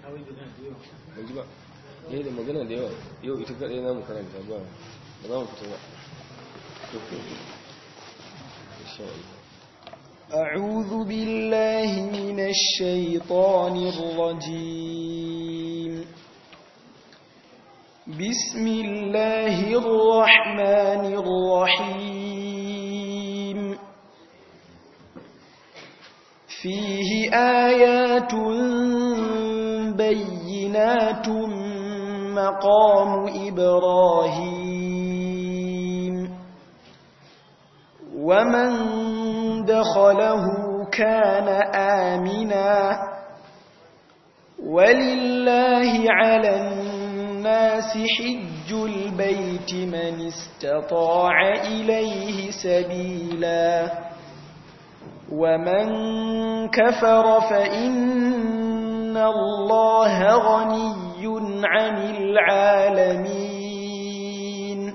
ban ji ba yayi da magana da yawa yau ita kadai zamu karanta ba za mu fita ba insha Allah أعوذ بالله من الشيطان الرجيم بسم الله الرحمن الرحيم فيه آيات بينات مقام إبراهيم ومن دخله كان آمنا ولله على الناس حج البيت من استطاع إليه سبيلا ومن كفر فإن الله غني عن العالمين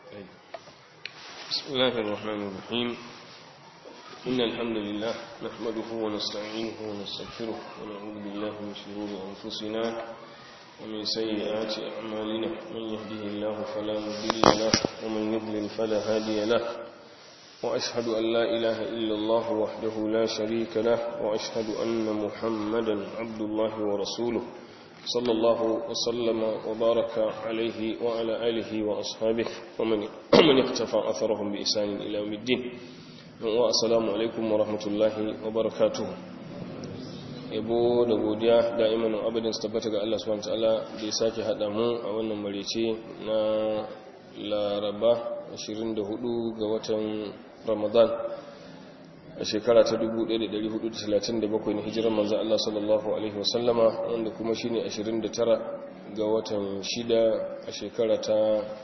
بسم الله الرحمن الرحيم إن الحمد لله نحمده ونستعينه ونستغفره ونعوذ بالله من شرور أنفسنا ومن سيئات أعمالنا من يهده الله فلا مضل له ومن يضلل فلا هادي له وأشهد أن لا إله إلا الله وحده لا شريك له وأشهد أن محمدا عبد الله ورسوله صلى الله وسلم وبارك عليه وعلى آله وأصحابه ومن اقتفى أثرهم بإحسان إلى يوم الدين والسلام عليكم ورحمة الله وبركاته yabo da godiya da'iman abadin su tabbata ga Allah subhanahu wataala da ya sake hada mu a wannan marece na Laraba 24 ga watan Ramadan a shekara ta 1437 na hijirar manzon Allah sallallahu alaihi wasallama wanda kuma shine 29 ga watan 6 a shekara ta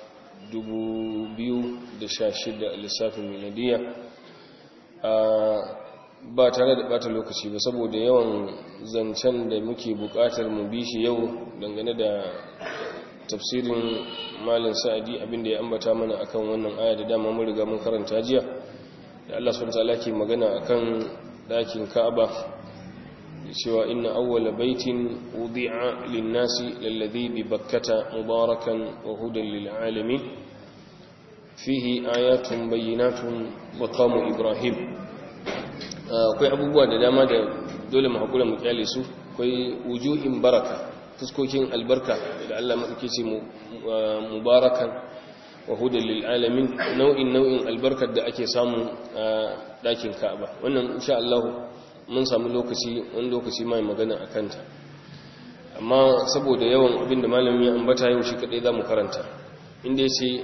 2016 lissafin miladiya ba tare da bata lokaci ba saboda yawan zancen da muke bukatar mu bi shi yau dangane da tafsirin malin sa'adi abinda ya ambata mana akan wannan aya da dama mun riga mun karanta jiya da Allah subhanahu wa ta'ala ke magana akan dakin Ka'aba cewa inna awwala baitin wudi'a lin-nasi lalladhi bi Bakkata mubarakan wa hudan lil-alamin fihi ayatun bayyinatun maqamu Ibrahim. Akwai abubuwa da dama da dole mu hakura mu kyale su. Akwai wujuhin baraka, fuskokin albarka da Allah madauke ce mubarakan wa hudan lil alamin, nau'in albarkar da ake samu a dakin Ka'aba. Wannan insha Allah mun samu wani lokaci mai magana akan ta. Amma saboda yawan abin da malamin ya ambata yau shi kadai zamu karanta. Inda yace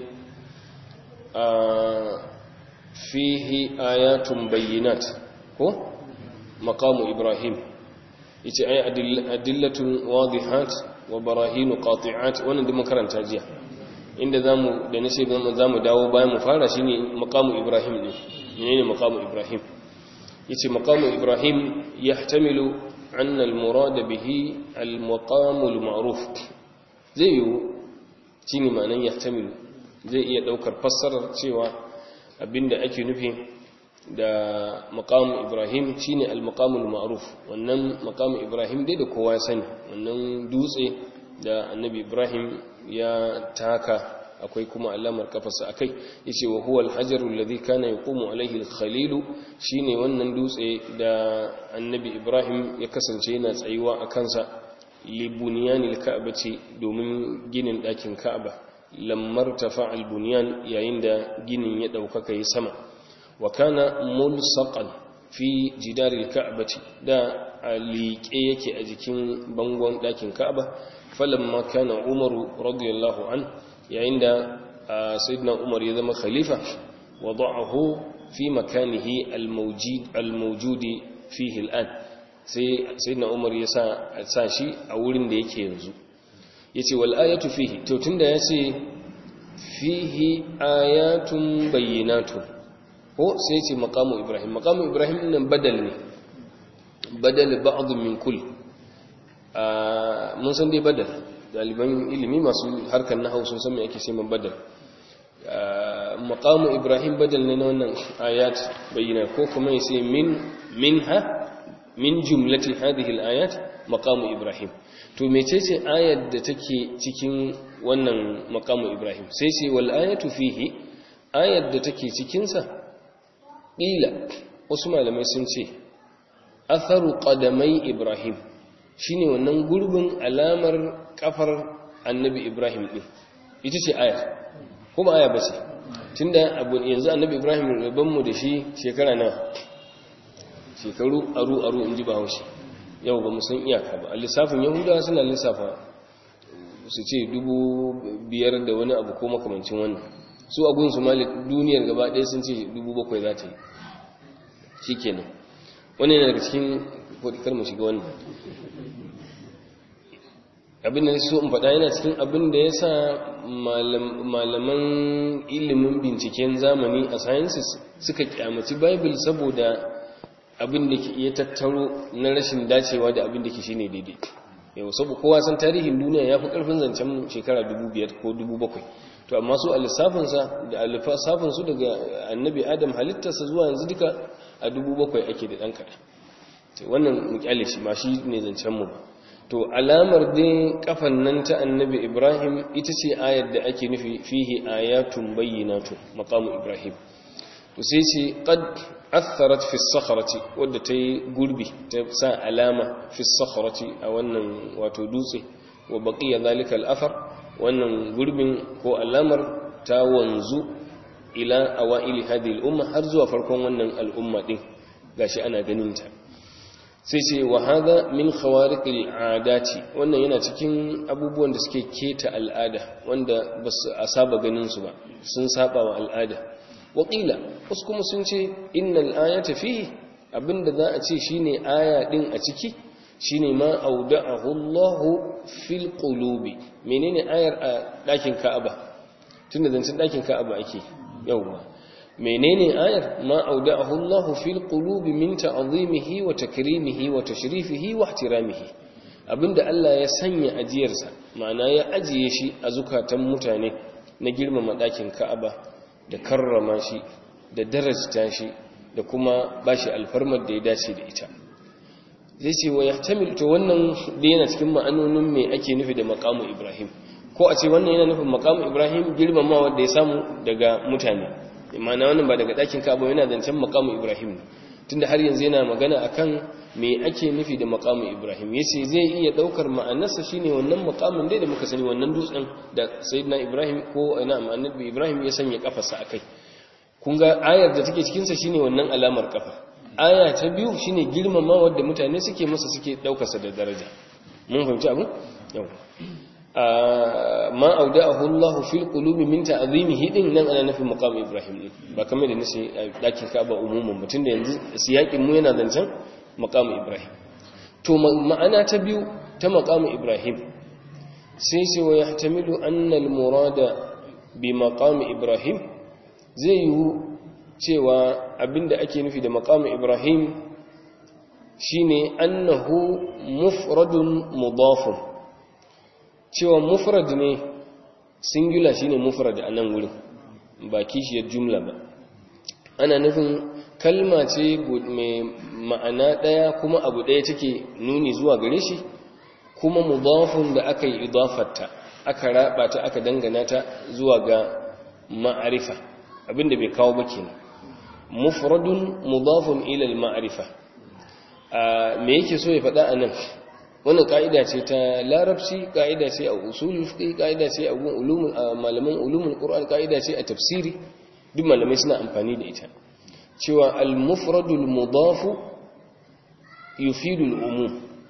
fihi ayatun bayyinat ko maqamu Ibrahim, yace ay adillatun wadihat wa barahin qati'at. Wannan da mun karanta jiya, inda zamu da nace zamu dawo bayan mu fara shine maqamu Ibrahim ne. Menene maqamu Ibrahim? yace maqamu Ibrahim yahtamilu anna al-murad bihi al-maqamu al-ma'ruf. Zai yi shine ma'anan yahtamilu, zai iya daukar fassarar cewa abinda ake nufi da maqamu Ibrahim shine al-maqamu al-ma'ruf. Wannan maqamu Ibrahim dai da kowa ya sani, wannan dutse da annabi Ibrahim ya taka, akwai kuma alamar kafarsa akai. Yace wa huwa al-hajaru alladhi kana yaqumu alayhi al-khalil, shine wannan dutse da annabi Ibrahim ya kasance yana tsayuwa a kansa, li bunyanil ka'bati, domin ginin dakin Ka'aba. Lammar tafa al-bunyan, yayin da ginin ya daukaka yi sama. Wa kana mulsaqan fi jidaril ka'bati, da liƙe yake a jikin bangon dakin Ka'aba. Falamma kana Umaru radiyallahu an, yayin da sayyidina Umar ya zama khalifa, wada'ahu fi makanihi al-mawjudi fihi al-an, sai sayyidina Umar ya sa shi a wurin da yake yanzu. Yace wal ayatu fihi, to tunda yace fihi ayatun bayyinatun, ko sai yace maqamu Ibrahim. Maqamu Ibrahim nan badal ne, badal ba'd min kull. Mun san dai badal, daliban ilimi masu harkar nahwu sun san me ake cewa badal. Maqamu Ibrahim badal ne na wannan ayat bayyina, ko kuma yace min jumlati hadhihi al-ayat maqamu Ibrahim. To mecece ayar da take cikin wannan maqamu Ibrahim? Sai ce wal ayatu fihi, ayar da take cikin sa qila, wasu malamai sun ce atharu qadamai Ibrahim, shine wannan gurbin alamar kafar annabi Ibrahim din, ita ce ayar, kuma aya bace, tunda yanzu annabi Ibrahim rabban mu da shi shekara na shekaru aru inji Bahaushe, yau ba mu san iyaka ba. A lissafin Yahudawa suna lissafa su ce 5,000 da wani abu ko makamancin wannan, su abun su malik duniyar gaba ɗaya sun ce 7,000 za ta yi, shikenan. Wannan yana daga cikin kodikar mu shiga wannan abin da so in faɗa, yana cikin abin da ya sa malaman ilimin binciken zamani a sciences suka kyamaci Bible, saboda abin da ya tattaro na rashin dacewa da abin da ke shine daidai. Yau saboda kowa san tarihin duniya ya fi ƙarfin zancen shekara 5,000 ko 7,000, to amma su a lissafinsa da lissafinsu daga annabi Adam halittarsa zuwa yanzu duka a 7,000 ake da ɗan kaɗa. Wannan mukyale shi ma shi ne zancenmu ba. To alamar dai kafan nan ta annabi Ibrahim ita ce ayar da ake nufi fihi ayatun bayyinatun maqamu Ibrahim. To sai ce qad atharat fi as-sakhrati, wadda ta yi gurbi ta sa alama fi as-sakhrati a wannan wato dutse, wa baqiya zalika al-athar, wannan gurbin ko alamar ta wanzu ila awaili hadhihi al-umma, har zuwa farkon wannan al'umma din gashi ana ganin ta. Sai ce wa hada min khawariqil adati, wannan yana cikin abubuwan da suke keta al'ada, wanda ba su saba ganin su ba, sun saba wa al'ada. Waƙila wasu kuma sun ce innal ayata fihi, abinda za a ce shine aya din a ciki shine ma auda'ahu Allahu fil qulubi. Menene ayar a dakin Ka'aba? Tunda zancin dakin Ka'aba ake yauwa. menene ayar ma auda'ahu Allahu fil qulubi min ta'zimihi wa takrimihi wa tashrifihi wa ihtiramihi, abinda Allah ya sanya ajiyarsa, ma'ana ya ajiye shi a zukatan mutane na girmama dakin Ka'aba da karrama shi da darajta shi da kuma bashi alfarmar da ya dace da ita. Zai ce wa yahtamil, to wannan da yana cikin ma'anonin me ake nufi da maqamu Ibrahim, ko a ce wannan yana nufin maqamu Ibrahim girmamawa da ya samu daga mutane, ma'ana wannan ba daga dakin Ka'aba, yana zancen maqamu Ibrahim, tunda har yanzu yana magana akan me ake nufi da maqamu Ibrahim. Yace zai iya daukar ma'anarsa shine wannan maqamin dai da muka sani, wannan dutsen da sayyidina Ibrahim ko annabi Ibrahim ya sanya kafarsa akai. Kun ga ayar da take cikin sa shine wannan alamar kafa. Aya ta biyu shine girmamawa da mutane suke masa, suke daukar sa da daraja. Mun fahimci abu? Yau. Ma auda'ahu Allahu fil qulubi min ta'zimihi din nan ana nufin maqam Ibrahim din, ba kamar da nace dakin Ka'aba umuman mutun da yanzu siyakin mu yana zancen maqam Ibrahim. To ma'ana ta biyu ta maqam Ibrahim sai ce wa yahtamilu anna al-murada bi maqam Ibrahim, zai yi cewa abinda ake nufi da maqam Ibrahim shine annahu mufradun mudafun, cewa mufrad ne, singular shine mufrad a nan wurin, ba kishiyar jumla ba. Ana nufin kalma ce mai ma'ana daya kuma abu daya take nuni zuwa gare shi, kuma mudafun da aka yi idafarta, aka raba ta, aka dangana ta zuwa ga ma'arifa, abinda bai kawo ba kenan. Mufradun mudafun ila al-ma'rifa. Me yake so ya faɗa anan? Wannan ka'ida ce ta larabci, ka'ida ce a usulul fiqh, ka'ida ce a malaman ulumul qur'an, ka'ida ce a tafsiri, duk malamai suna amfani da ita, cewa al-mufradul mudafu yufidu al-umum.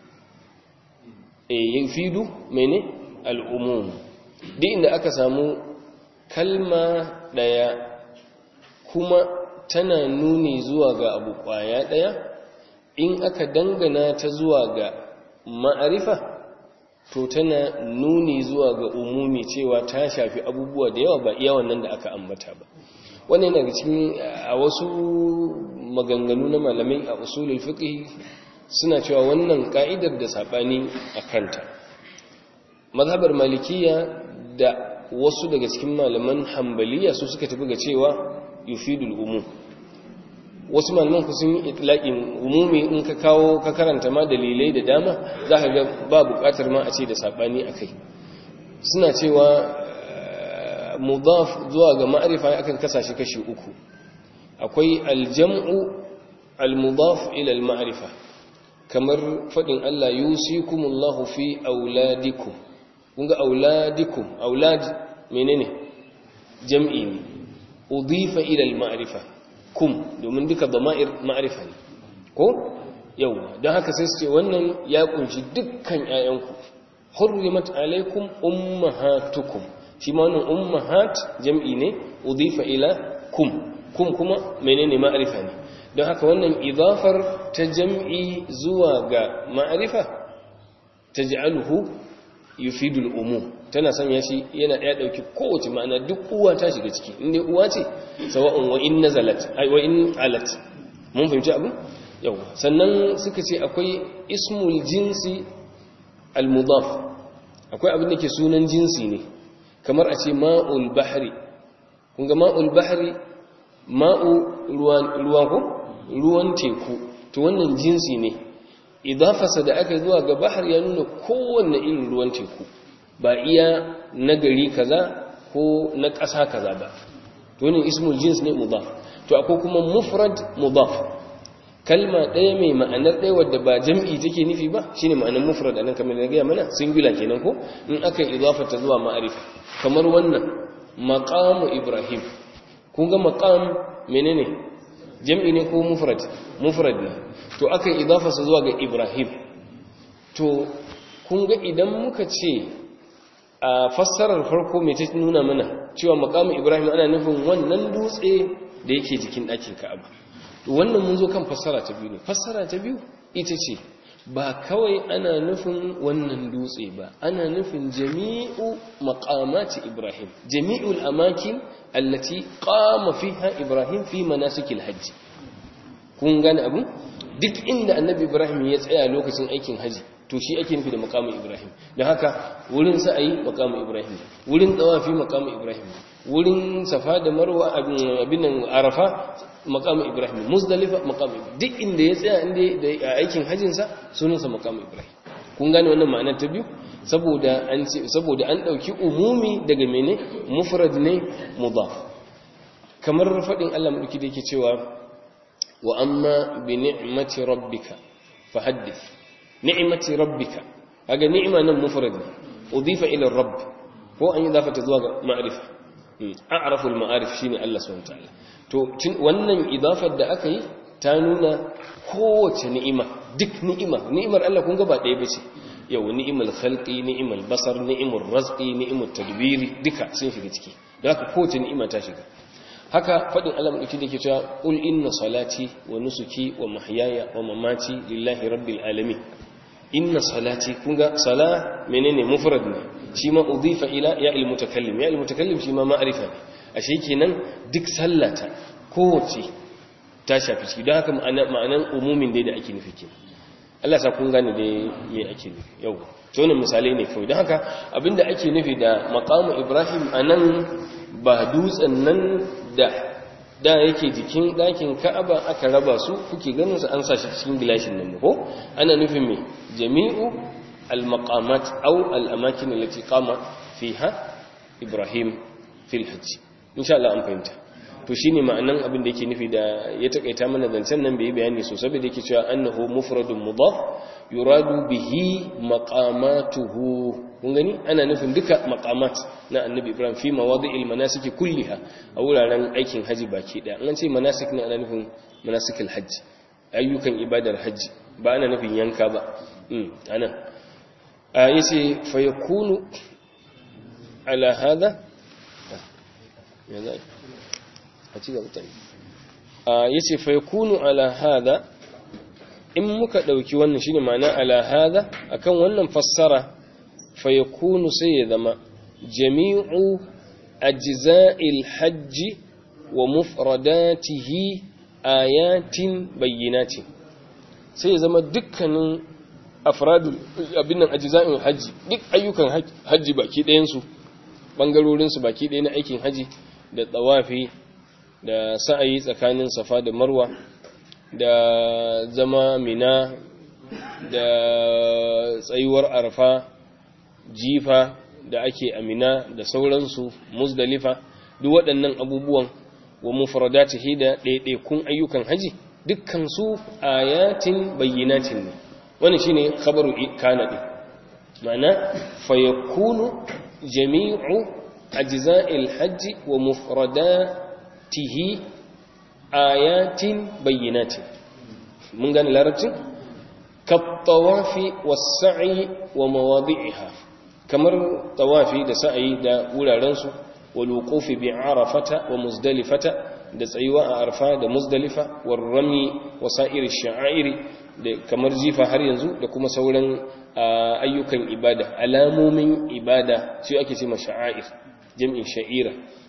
Yufidu mene? Al-umum. Duk inda aka samu kalma daya kuma tana nuni zuwa ga abu kwaya daya, in aka dangana ta zuwa ga ma'arifa to tana nuni zuwa ga umumi, cewa ta shafi abubuwa da yawa, ba iya wannan da aka ambata ba. Wannan yana cikin a wasu maganganu na malamai a usulul fiqh suna cewa wannan ka'idar da sabani a kanta. Mazhabar malikiya da wasu daga cikin malaman hanbaliya su suka tafi ga cewa yufidul umum, wasu malaman ku sun yi itlaqin umumi in ka kawo ka karanta ma dalilai da dama za ka ga ba buƙatar ma a ce da sabani akai suna cewa mudaf zuwa ga ma'rifa akan kasa shi kashi uku akwai aljam'u almudaf ila alma'rifa kamar fadin Allah yusikumullahu fi auladikum kun ga auladikum aulad menene jam'i ne udifa ila alma'rifa kum domin duka dama'ir ma'rifa ne ko yawa dan haka sai su ce wannan ya kunshi dukkan ƴaƴanku hurrimat alaikum ummahatukum shi ma wannan ummahat jam'i ne udifa ila kum kuma menene ma'rifa ne don haka wannan idafar ta jam'i zuwa ga ma'rifa taj'aluhu yufidu al-umum tana sanya shi yana ya dauki kowace ma'ana duk uwa ta shiga ciki inda uwa ce sawa'un wa in nazalat ay wa in alat mun fahimci abu yawa sannan suka ce akwai ismul jinsi al-mudaf akwai abin da ke sunan jinsi ne kamar a ce ma'ul bahri kun ga ma'ul bahri ma'u ruwan ko ruwan teku to wannan jinsi ne idafasa da aka zuwa ga bahar ya nuna kowanne irin ruwan teku ba iya na gari kaza ko na ƙasa kaza ba to wannan ismul jins ne mudaf to akwai kuma mufrad mudaf kalma ɗaya mai ma'anar ɗaya wadda ba jam'i take nufi ba shine ma'anar mufrad anan kamar na gaya mana singular kenan ko in aka yi idafata zuwa ma'arifa kamar wannan maqamu ibrahim kun ga maqam menene jam'i ne ko mufrad ne to aka yi idafata zuwa ga ibrahim to kun ga idan muka ce a fassarar farko mai ta nuna mana cewa maqamu ibrahim ana nufin wannan dutse da yake jikin ɗakin ka'aba wannan mun zo kan fassara ta biyu ne fassara ta biyu ita ce ba kawai ana nufin wannan dutse ba ana nufin jami'u maqamati ibrahim jami'ul amakin allati qama fiha ibrahim fi manasikil hajj kun gane abu duk inda annabi ibrahim ya tsaya lokacin aikin haji to shi ake nufi da maqamin ibrahim don haka wurin sa'ayi maqamin ibrahim wurin tawafi maqamin ibrahim wurin safa da marwa abin nan arafa maqamin ibrahim muzdalifa maqamin duk inda ya tsaya inda a aikin hajjin sa sunansa maqamin ibrahim kun gane wannan ma'anar ta biyu saboda an dauki umumi daga mene mufrad ne mudaf kamar fadin Allah madauki da yake cewa wa amma bi ni'mati rabbika fahaddith ni'mati rabbika kaga ni'ma nan mufrad ne udifa ila rabb ko an yi dafata zuwa ga ma'rifa a'rafu al-ma'arif shine Allah subhanahu wa ta'ala to wannan idafar da aka yi ta nuna kowace ni'ima duk ni'imar Allah kun ga ba ɗaya bace yau ni'imar khalqi ni'imar basar ni'imar razqi ni'imar tadbiri duka sun shiga ciki da haka kowace ni'ima ta shiga haka fadin Allah madauki da ke cewa qul inna salati wa nusuki wa mahyaya wa mamati lillahi rabbil alamin inna salati kun ga sala menene mufrad ne shi ma udifa ila ya al mutakallim shi ma ma'rifa ne ashe kenan duk sallata kowace ta shafi ciki don haka ma'anan umumin dai da ake nufi ke Allah sa kun gane dai me ake nufi yau to wannan misalai ne kawai don haka abinda ake nufi da maqamu ibrahim anan ba dutsen nan da yake jikin ɗakin ka'aba aka raba su kuke ganin su an sa shi cikin gilashin nan ko ana nufin me jami'u al-maqamat aw al-amakin allati qama fiha ibrahim fil hajj insha Allah an fahimta to shine ma'anan abin da yake nufi da ya takaita mana zancen nan bai bayani sosai da yake cewa annahu mufradun mudaf yuradu bihi maqamatuhu kun gani ana nufin duka maqamat na annabi ibrahim fi mawadi'il manasiki kulliha a wuraren aikin haji baki daya an ce manasik ne ana nufin manasikil hajji ayyukan ibadar hajji ba ana nufin yanka ba anan yace fa yakunu ala hada yana a ci gaba tare yace fa yakunu ala hada in muka dauki wannan shine ma'ana ala hada akan wannan fassara fa yakunu sai ya zama jami'u ajza'il hajj wa mufradatihi ayatin bayyinatin sai ya zama dukkanin afradul abin nan ajza'il hajj duk ayyukan hajji baki ɗayan su bangarorin su baki ɗaya na aikin haji da tawafi da sa'ayi tsakanin safa da marwa da zama mina da tsayuwar arfa jifa da ake amina da sauransu muzdalifa duk waɗannan abubuwan wa mufradatihi da ɗaiɗaikun ayyukan haji dukkan su ayatin bayyinatin ne wannan shine khabaru kana din ma'ana fayakunu jami'u ajza'il hajji wa mufradatihi ayatin bayyinatin mun gane larabcin kattawafi was-sa'i wa mawadi'iha kamar tawafi da sa'i da wurarensu wal wuqufi bi arafata wa muzdalifata da tsayuwa a arfa da muzdalifa war rami wa sa'iri sha'airi da kamar jifa har yanzu da kuma sauran ayyukan ibada alamomin ibada shi ake ce sha'air jam'in sha'ira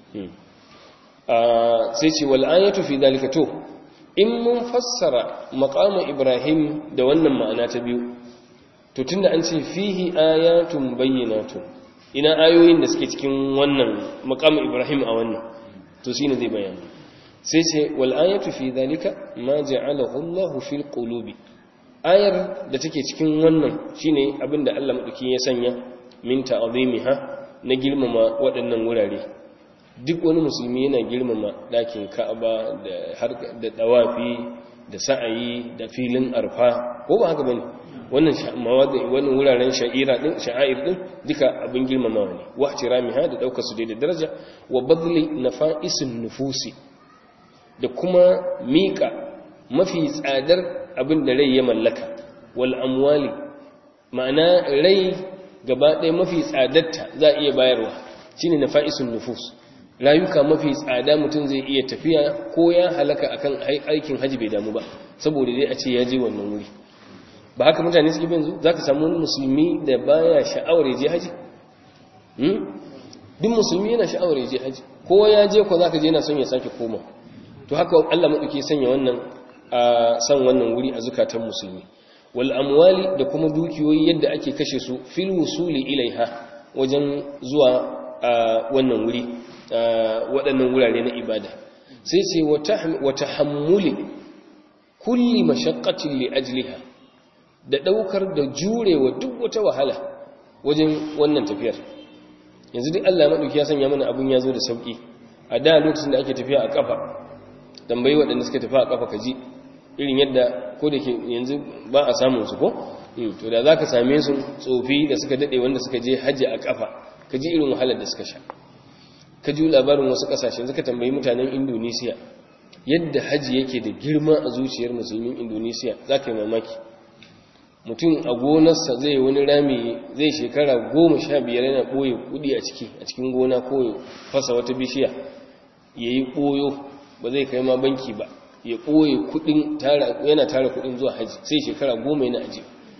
sai ce wal ayatu fi dalika to in mun fassara maqamu ibrahim da wannan ma'ana ta biyu to tunda an ce fihi ayatun bayyinatun ina ayoyin da suke cikin wannan maqamu ibrahim a wannan to shine zai bayani sai ce wal ayatu fi dalika ma ja'alahu Allah fil qulubi ayar da take cikin wannan shine abinda Allah madauki ya sanya min ta'zimiha na girmama waɗannan wurare duk wani musulmi yana girmama ɗakin Ka'aba da dawafi da sa'ayi da filin arfa ko ba haka bane wannan wuraren sha'air din duka abin girmamawa ne wa ihtiramiha da daukar su da daraja wa badli nafa'isin nufusi da kuma mika mafi tsadar abin da rai ya mallaka wal amwali ma'ana rai gaba ɗaya mafi tsadarta za a iya bayarwa shine nafa'isun nufus rayuka mafi tsada mutum zai iya tafiya ko ya halaka akan aikin haji bai damu ba saboda dai a ce ya je wannan wuri ba haka mutane suke bin zu zaka samu musulmi da baya sha'awar je haji duk musulmi yana sha'awar je haji ko ya je ko zaka je yana son ya sake koma to haka Allah madauke sanya wannan a san wannan wuri a zukatan musulmi wal amwali da kuma dukiyoyi yadda ake kashe su fil wusuli ilaiha wajen zuwa wannan wuri waɗannan wurare na ibada sai ce wa tahammuli kulli mashaqqatin li ajliha da daukar da jurewa duk wata wahala wajen wannan tafiyar yanzu duk Allah madauki ya sanya mana abun yazo da sauki a da lokacin da ake tafiya a kafa tambayi waɗanda suka tafi a kafa kaji irin yadda ko da ke yanzu ba a samun su ko to da zaka same su tsofi da suka dade wanda suka je haji a kafa kaji irin wahalar da suka sha kaji labarin wasu kasashe suka tambayi mutanen Indonesia yadda haji yake da girma a zuciyar musulmin Indonesia zaka yi mamaki mutum a gonarsa zai wani rami zai shekara 15 yana boye kudi a cikin gona ko fasa wata bishiya yayi boyo ba zai kai ma banki ba ya ɓoye kudin yana tara kudin zuwa haji sai shekara 10 yana aji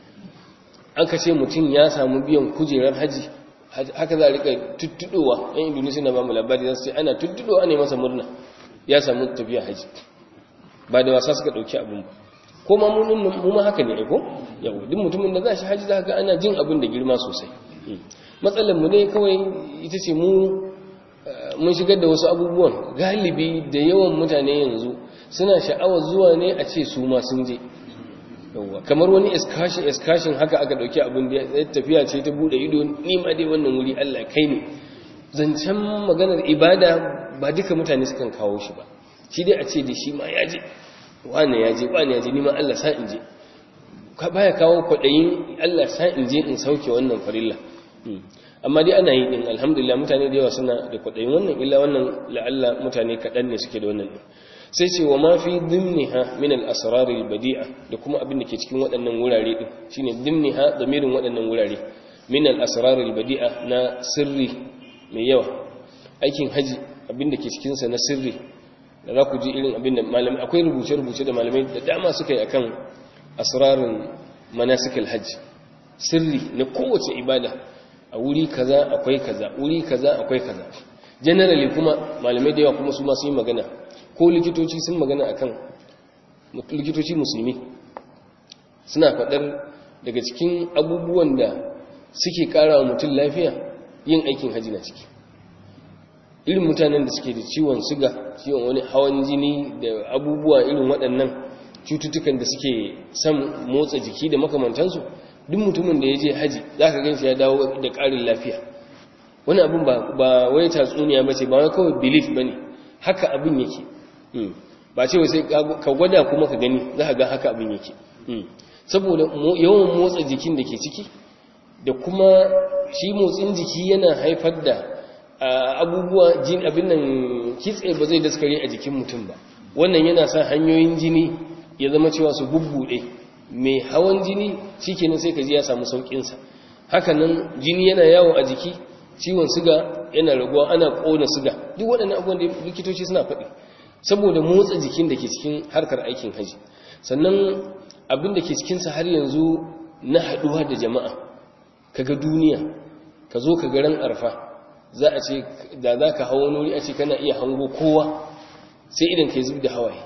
aka ce mutum ya samu biyan kujerar haji haka za a rika tuttudowa yan indonesia na ba mu labari za su ce ana tuttudowa ne masa murna ya samu tafiya haji ba da wasa suka ɗauki abin ba ko ma mu ma haka ne aiko yau duk mutumin da za shi haji za ka ana jin abin da girma sosai matsalar mu ne kawai ita ce mun shigar da wasu abubuwan galibi da yawan mutane yanzu suna sha'awar zuwa ne a ce su ma sun je kamar wani excursion haka aka dauki abin da tafiya ce ta bude ido ni ma dai wannan wuri Allah kai ne zancen maganar ibada ba duka mutane sukan kawo shi ba shi dai a ce da shi ma ya je wani ya je ni ma Allah sa in je ka baya kawo kwadayin Allah sa in je in sauke wannan farilla amma dai ana yi din alhamdulillah mutane da yawa suna da kwadayin wannan illa wannan la'alla mutane kadan ne suke da wannan sai ce wa ma fi dimniha min al-asrar al-badi'a da kuma abin da ke cikin waɗannan wurare din shine dimniha damirin waɗannan wurare min al-asrar al-badi'a na sirri mai yawa aikin haji abin da ke cikin sa na sirri da za ku ji irin abin da malamai akwai rubuce-rubuce da malamai da dama suka yi akan asrarin manasikal hajji sirri na kowace ibada a wuri kaza akwai kaza wuri kaza akwai kaza generally kuma malamai da yawa kuma su ma su yi magana ko likitoci sun magana akan likitoci musulmi suna faɗar daga cikin abubuwan da suke ƙara wa mutum lafiya yin aikin haji na ciki irin mutanen da suke da ciwon suga ciwon wani hawan jini da abubuwa irin waɗannan cututtukan da suke son motsa jiki da makamantansu, duk mutumin da ya je haji za ka ganshi ya dawo da ƙarin lafiya. wani abin ba wai tatsuniya ba ce, ba wai kawai belief ba ne, haka abin yake. Ba ce wai sai ka gwada kuma ka gani za ka ga haka abin yake. Saboda yawan motsa jikin da ke ciki da kuma shi motsin jiki yana haifar da abubuwa abin nan, kitse ba zai daskare a jikin mutum ba. Wannan yana sa hanyoyin jini ya zama cewa su bubbuɗe. Mai hawan jini shikenan sai ka ji ya samu sauƙinsa. Hakanan jini yana yawo a jiki, ciwon siga yana raguwa, ana ƙona siga. Duk waɗannan abubuwan da likitoci suna faɗi saboda motsa jikin da ke cikin harkar aikin haji. Sannan abin da ke cikinsa har yanzu na haɗuwa da jama'a, kaga duniya, ka zo ka garin arfa, za a ce da za ka hawa wani a ce kana iya hango kowa, sai idan ka yi zub da hawaye.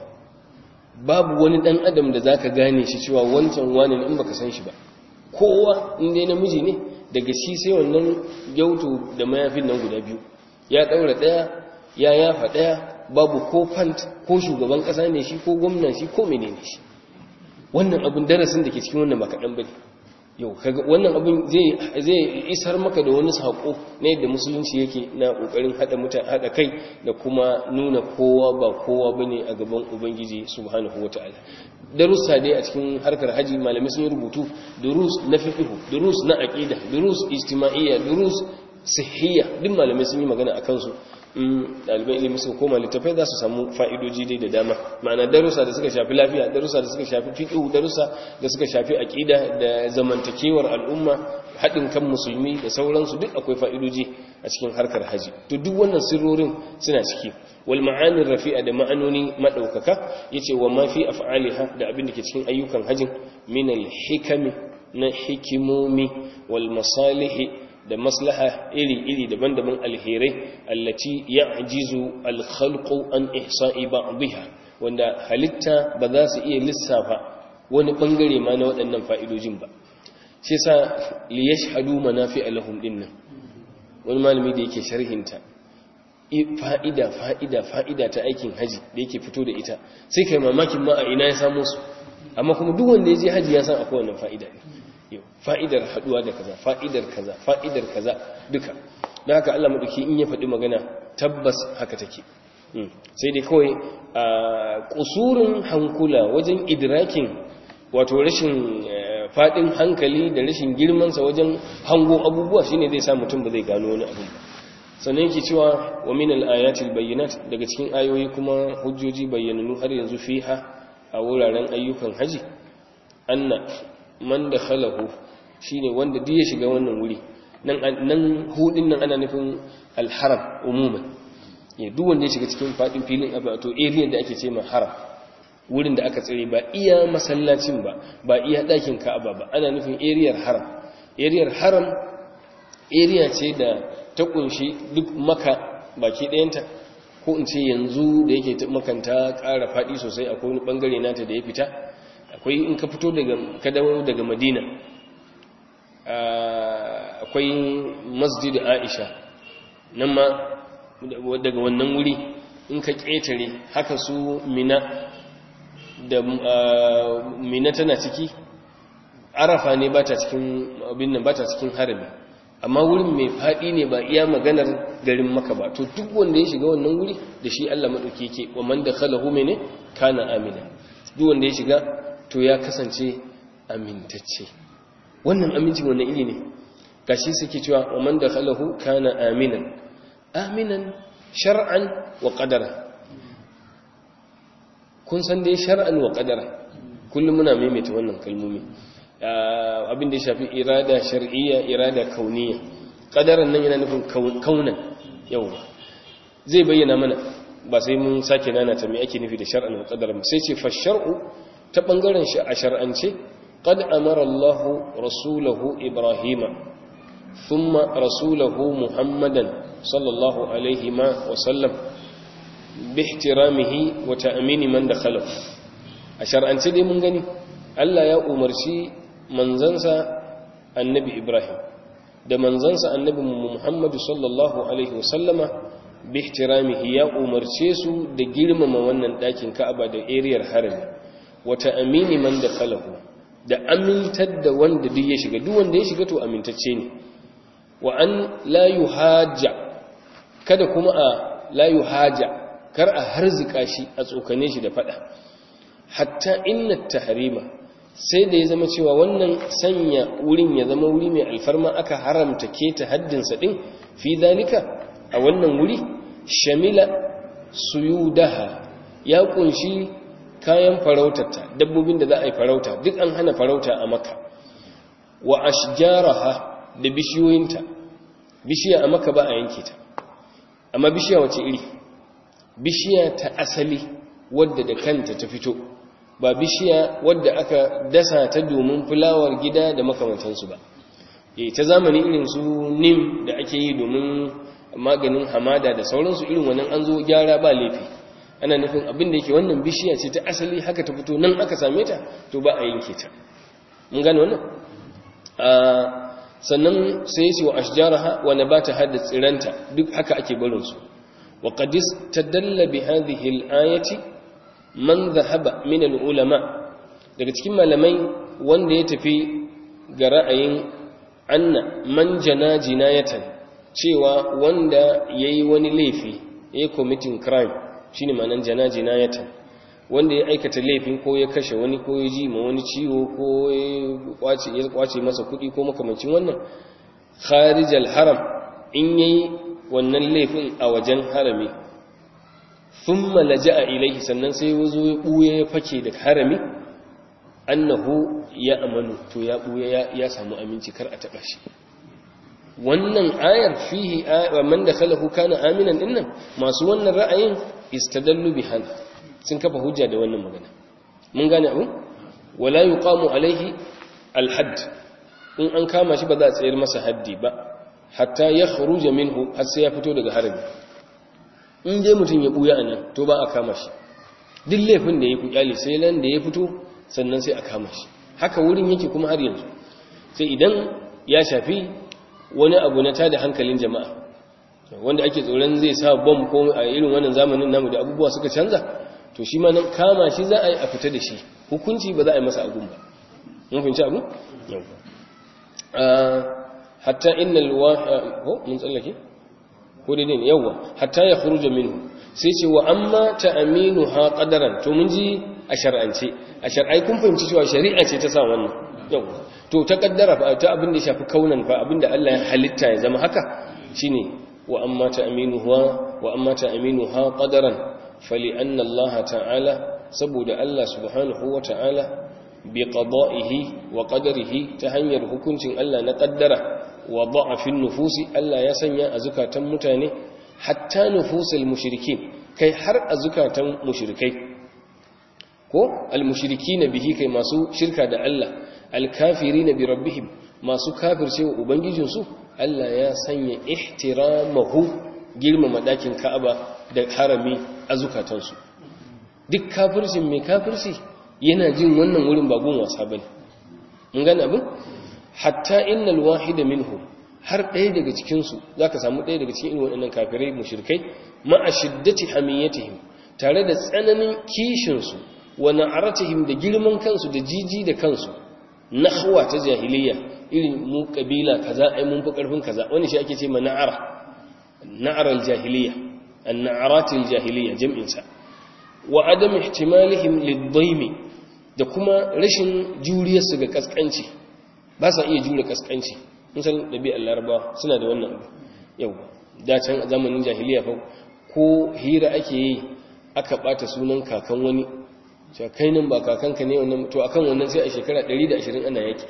Babu wani ɗan adam da za ka gane shi cewa wancan wani in baka san shi ba. Kowa inda namiji ne, daga shi sai wannan gyautu da mayafin nan guda biyu, ya ɗaura ɗaya ya yafa ɗaya, babu ko fant ko shugaban ƙasa ne shi ko gwamnan shi ko menene shi. Wannan abin darasin da ke cikin wannan ba kaɗan ba ne. Yau kaga wannan abin zai isar maka da wani saƙo na yadda musulunci yake na ƙoƙarin haɗa kai da kuma nuna kowa ba kowa bane a gaban ubangiji subhanahu wataala. Darussa dai a cikin harkar haji malamai sun yi rubutu, durus na fiqh, durus na aqida, durus ijtima'iyya, durus sihhiyya, duk malamai sun yi magana akan su. Ɗaliban ilimi sun koma littafai za su samu fa'idoji dai da dama. Ma'ana darussa da suka shafi lafiya, darussa da suka shafi fiqh, darussa da suka shafi aqida da zamantakewar al'umma, haɗin kan musulmi da sauransu, duk akwai fa'idoji a cikin harkar haji. To duk wannan sirrorin suna ciki. Wal ma'anir rafi'a da ma'anoni madaukaka, yace wa ma fi af'aliha da abin da ke cikin ayyukan hajin min al hikami, na hikimomi, wal masalihi da maslaha iri-iri daban-daban, alherai allati ya'jizu al-khalqu an ihsa'i ba'dihha, wanda halitta ba za su iya lissafa wani bangare ma na waɗannan fa'idojin ba. Shi yasa li yashhadu manafi'a lahum dinnan, wani malami da yake sharhinta fa'ida ta aikin haji da yake fito da ita, sai kai mamakin ma a ina ya samu su, amma kuma duk wanda ya je haji ya san akwai wannan fa'ida ne. Fa'idar haduwa da kaza, fa'idar kaza duka. Don haka Allah maɗauki in ya faɗi magana tabbas haka take. Sai dai kawai a ƙusurin hankula wajen idrakin, wato rashin faɗin hankali da rashin girmansa wajen hango abubuwa shine zai sa mutum ba zai gano wani abu. Sannan yake cewa wa min al-ayatil bayyinat, daga cikin ayoyi kuma hujjoji bayyananu har yanzu fiha a wuraren ayyukan haji, anna man dakhalahu, shine wanda duk ya shiga wannan wuri. Nan hudin nan ana nufin al-haram umuman. Duk wanda ya shiga cikin fadin filin to area da ake ce ma haram, wurin da aka tsare, ba iya masallacin ba iya dakin Ka'aba ba, ana nufin area haram. Area haram area ce da ta kunshi duk Makka baki ɗayanta, ko in ce yanzu da yake makanta ƙara fadi sosai, akwai wani bangare nata da ya fita. Akwai in ka fito ka dawo daga Madina, akwai Masjid Aisha, nan ma daga wannan wuri in ka ƙetare haka su Mina, da Mina tana ciki, Arafa ne ba ta cikin abin nan, ba ta cikin harami, amma wurin mai faɗi ne, ba iya maganar garin Makka ba. To duk wanda ya shiga wannan wuri da shi Allah madauki yake, wa man dakhalahu mene kana amina. Duk wanda ya shiga to ya kasance amintacce. Wannan aminci wannan iri ne, gashi suke cewa wa man dakhalahu kana aminan shar'an wa qadara. Kun san dai shar'an wa qadara, kullum muna maimaita wannan kalmomi. Abin da ya shafi irada shar'iyya, irada kauniyya. Qadaran nan yana nufin kaunan. Yawa zai bayyana mana, ba sai mun sake nana ta me ake nufi da shar'an wa qadara. Sai ce fa shar'u, ta ɓangaren shi a shar'ance, ƙad amara Allah rasulahu Ibrahim, thumma rasulahu Muhammadan sallallahu alaihi wa sallam, bi ihtiramihi wa ta'mini man dakhalahu. A shar'ance dai mun gani Allah ya umarci manzansa annabi Ibrahim da manzansa annabi Muhammad sallallahu alaihi wa sallama, bi ihtiramihi, ya umarce su da girmama wannan ɗakin Ka'aba da ariyar harami. wa ta'mini man dakhalahu da amintar da wanda duk ya shiga duk wanda ya shiga to amintacce ne wa an la yuhaja kada kuma a la yuhaja kar a harzika shi a tsokane shi da fada hatta inna tahrima sai da ya zama cewa wannan sanya wurin ya zama wuri mai alfarma aka haramta keta haddinsa din fi zalika a wannan wuri shamila suyudaha ya kunshi kayan farautarta dabbobin da za a yi farauta duk an hana farauta a Makka wa ashjaraha da bishiyoyinta bishiya a Makka ba a yanke ta amma bishiya wace iri bishiya ta asali wadda da kanta ta fito ba bishiya wadda aka dasa ta domin fulawar gida da makamantansu ba ta zamani irin su nim da ake yi domin maganin hamada da sauransu irin wannan an zo gyara ba laifi ana nufin abin da yake wannan bishiya ce ta asali haka ta fito nan aka same ta to ba a yanke ta mun gane wannan sannan sai ya ce wa ashjaraha wa nabataha da tsiranta duk haka ake barin su wa qad istadalla bi hadhihi al-ayati man dhahaba min al-ulama daga cikin malamai wanda ya tafi ga ra'ayin anna man jana jinayatan cewa wanda yayi wani laifi yayi committing crime shine ma'anar jana jinayatan wanda ya aikata laifin ko ya kashe wani ko ya ji ma wani ciwo ko ya kwace masa kuɗi ko makamancin wannan kharijal haram in yayi wannan laifin a wajen harami thumma laja'a ilayhi sannan sai yazo ya buye ya fake da harami annahu ya amanu to ya buye ya samu aminci kar a taba shi wannan ayar fihi man dakhalahu kana aminan dinnan masu wannan ra'ayin istadallu bi hada sun kafa hujja da wannan magana mun gane abu wala yuqamu alaihi alhadd in an kama shi ba za a tsayar masa haddi ba hatta ya kharuja minhu har sai ya fito daga harami in dai mutum ya buya anan to ba a kama shi duk laifin da ya kuyali sai nan da ya fito sannan sai a kama shi haka wurin yake kuma har yanzu sai idan ya shafi wani abu na tada hankalin jama'a wanda ake tsoron zai sa bomb ko a irin wannan zamanin namu da abubuwa suka canza to shi ma nan kama shi za a yi a fita da shi hukunci ba za a yi masa agun ba mun fahimci abu hatta innal mun tsallake ko dai ne yawa hatta ya khuruja minhu sai ce wa amma ta'minuha qadaran to mun ji a shar'ance a shar'ai kun fahimci cewa shari'a ce ta sa wannan yawa to ta kaddara fa ta abin da ya shafi kaunan fa abin da Allah ya halitta ya zama haka shine wa amma ta'minuha qadaran fali anna Allah ta'ala saboda Allah subhanahu wa ta'ala bi qada'ihi wa qadarihi ta hanyar hukuncin Allah na kaddara wa da'afin nufusi Allah ya sanya a zukatan mutane hatta nufusul mushrikin kai har a zukatan mushrikai ko almushrikina bihi kai masu shirka da Allah alkafirina bi rabbihim masu kafircewa ubangijinsu Allah ya sanya ihtiramahu girmama dakin Ka'aba da harami a zukatansu duk kafircin mai kafirci yana jin wannan wurin ba gun wasa bane mun gane abin hatta innal wahida minhu har ɗaya daga cikin su zaka samu ɗaya daga cikin irin waɗannan kafirai mushrikai ma'a shiddati hamiyatihim tare da tsananin kishin su wa na'aratihim da girman kansu da jiji da kansu nahwa ta jahiliya irin mu kabila kaza ai mun fi karfin kaza wani shi ake ce ma na'aral jahiliya an-na'aratil jahiliya jam'in sa wa adam ihtimalihim lid-daymi da kuma rashin juriyarsu ga kaskanci ba sa iya jure kaskanci misal dabi'ar laraba suna da wannan abu yau da can a zamanin jahiliya fa ko hira ake yi aka bata sunan kakan wani cewa kai nan ba kakanka ne wannan to akan wannan sai a shekara 120 ana yaki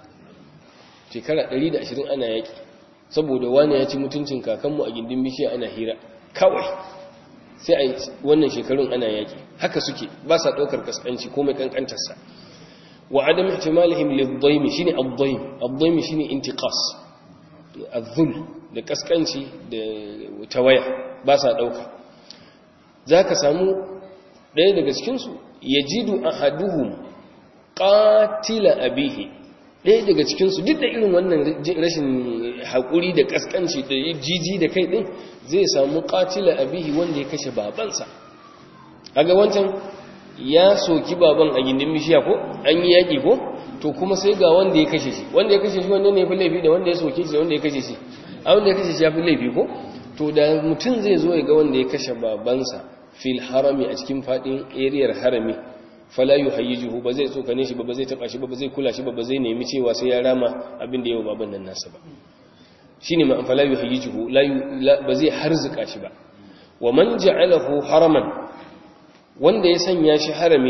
shekara 120 ana yaki saboda wani ya ci mutuncin kakanmu a gindin bishiya ana hira kawai sai a wannan shekarun ana yaki haka suke ba sa ɗaukar kaskanci ko mai kankantarsa wa adam ihtimalihim lidh-dhaym shine ad-dhaym ad-dhaym shine intiqas az-zul da kaskanci da tawaya ba sa ɗauka zaka samu ɗaya daga cikin su yajidu ahaduhum qatila abihi ɗaya daga cikin su duk da irin wannan rashin hakuri da kaskanci da jiji da kai din zai samu qatila abihi wanda ya kashe babansa kaga wancan ya soki baban a gindin bishiya ko an yi yaki ko to kuma sai ga wanda ya kashe shi wanda ya kashe shi wanda ne ya fi laifi da wanda ya soke shi da wanda ya kashe shi a wanda ya kashe shi ya fi laifi ko to da mutum zai zo ya ga wanda ya kashe babansa fil harami a cikin fadin ariyar harami fala yuhayyijuhu ba zai tsokane shi ba zai taba shi ba zai kula shi ba zai nemi cewa sai ya rama abin da yawa baban nan nasa ba shine ma fala yuhayyijuhu ba zai harzuka shi ba wa man ja'alahu haraman wanda ya sanya shi harami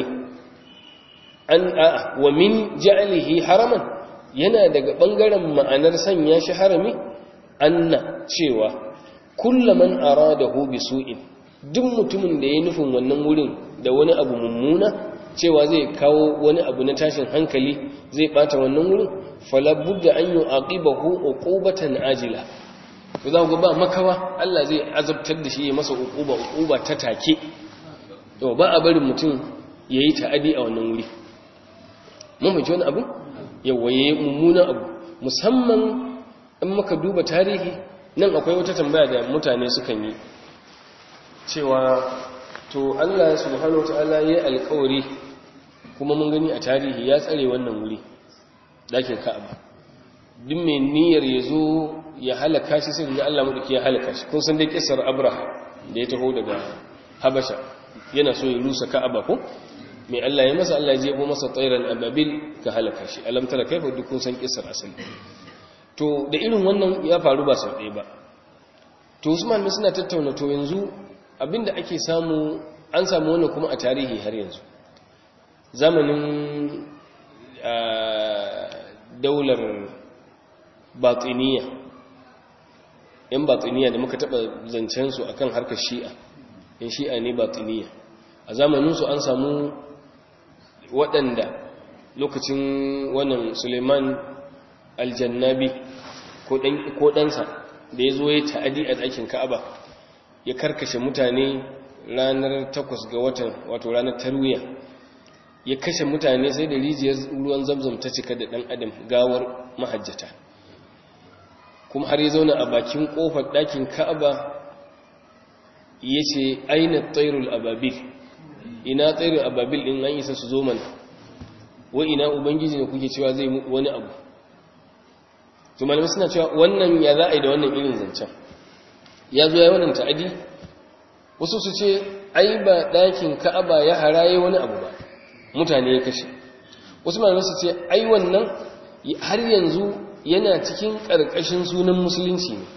wa min ja'alihi haraman yana daga bangaren ma'anar sanya shi harami anna cewa kullaman aradahu bisu'in duk mutumin da ya nufin wannan wurin da wani abu mummuna cewa zai kawo wani abu na tashin hankali zai bata wannan wurin fala budda an yu'aqibahu uqubatan ajila to za ku ba makawa Allah zai azabtar da shi ya masa uquba ta take to ba a barin mutum yayi ta'adi a wannan wuri mun fahimci wani abu yawaye mummunan abu musamman in muka duba tarihi nan akwai wata tambaya da mutane sukan yi cewa to Allah subhanahu wataala yayi alƙawari kuma mun gani a tarihi ya tsare wannan wuri dakin Ka'aba duk mai niyyar yazo ya halaka shi sai da Allah madauki ya halaka shi kun san dai kissar Abraha da ya taho daga Habasha yana so ya rusa Ka'aba ko mai Allah ya masa Allah ya jebo masa tsairan ababil ka halaka shi alam tara kaifa duk kun san kissar asali to da irin wannan ya faru ba sau ɗaya ba to Usman ne suna tattauna to yanzu abinda ake samu an samu wannan kuma a tarihi har yanzu zamanin daular batiniya yan batiniya da muka taba zancen su akan harkar shi'a yan shi'a ne batiniya a zamanin su an samu waɗanda lokacin wannan Suleiman aljannabi ko ɗansa da ya zo ya ta'adi a ɗakin Ka'aba ya karkashe mutane ranar 8 ga watan wato ranar tarwiya ya kashe mutane sai da rijiyar ruwan zamzam ta cika da ɗan adam gawar mahajjata kuma har ya zauna a bakin ƙofar ɗakin Ka'aba ya ce aina tsairul ababil ina tsairul ababil ɗin an isa su zo mana wa ina ubangiji ne kuke cewa zai wani abu to malamai suna cewa wannan ya za a yi da wannan irin zancen ya zo ya wannan ta'adi wasu su ce ai ba ɗakin Ka'aba ya haraye wani abu ba mutane ya kashe wasu malamai su ce ai wannan har yanzu yana cikin ƙarƙashin sunan musulunci ne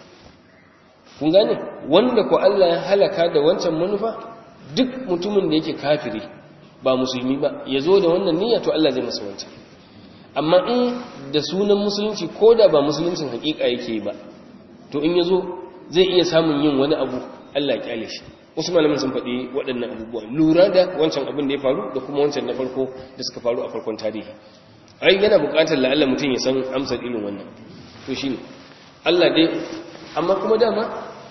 kun gane wanda ko Allah ya halaka da wancan manufa duk mutumin da yake kafiri ba musulmi ba ya zo da wannan niyya to Allah zai masa wancan amma in da sunan musulunci ko da ba musuluncin hakika yake ba to in ya zo zai iya samun yin wani abu Allah ya kyale shi wasu malamin sun faɗi waɗannan abubuwa lura da wancan abin da ya faru da kuma wancan na farko da suka faru a farkon tarihi ai yana buƙatar la'alla mutum ya san amsar irin wannan to shine Allah dai amma kuma dama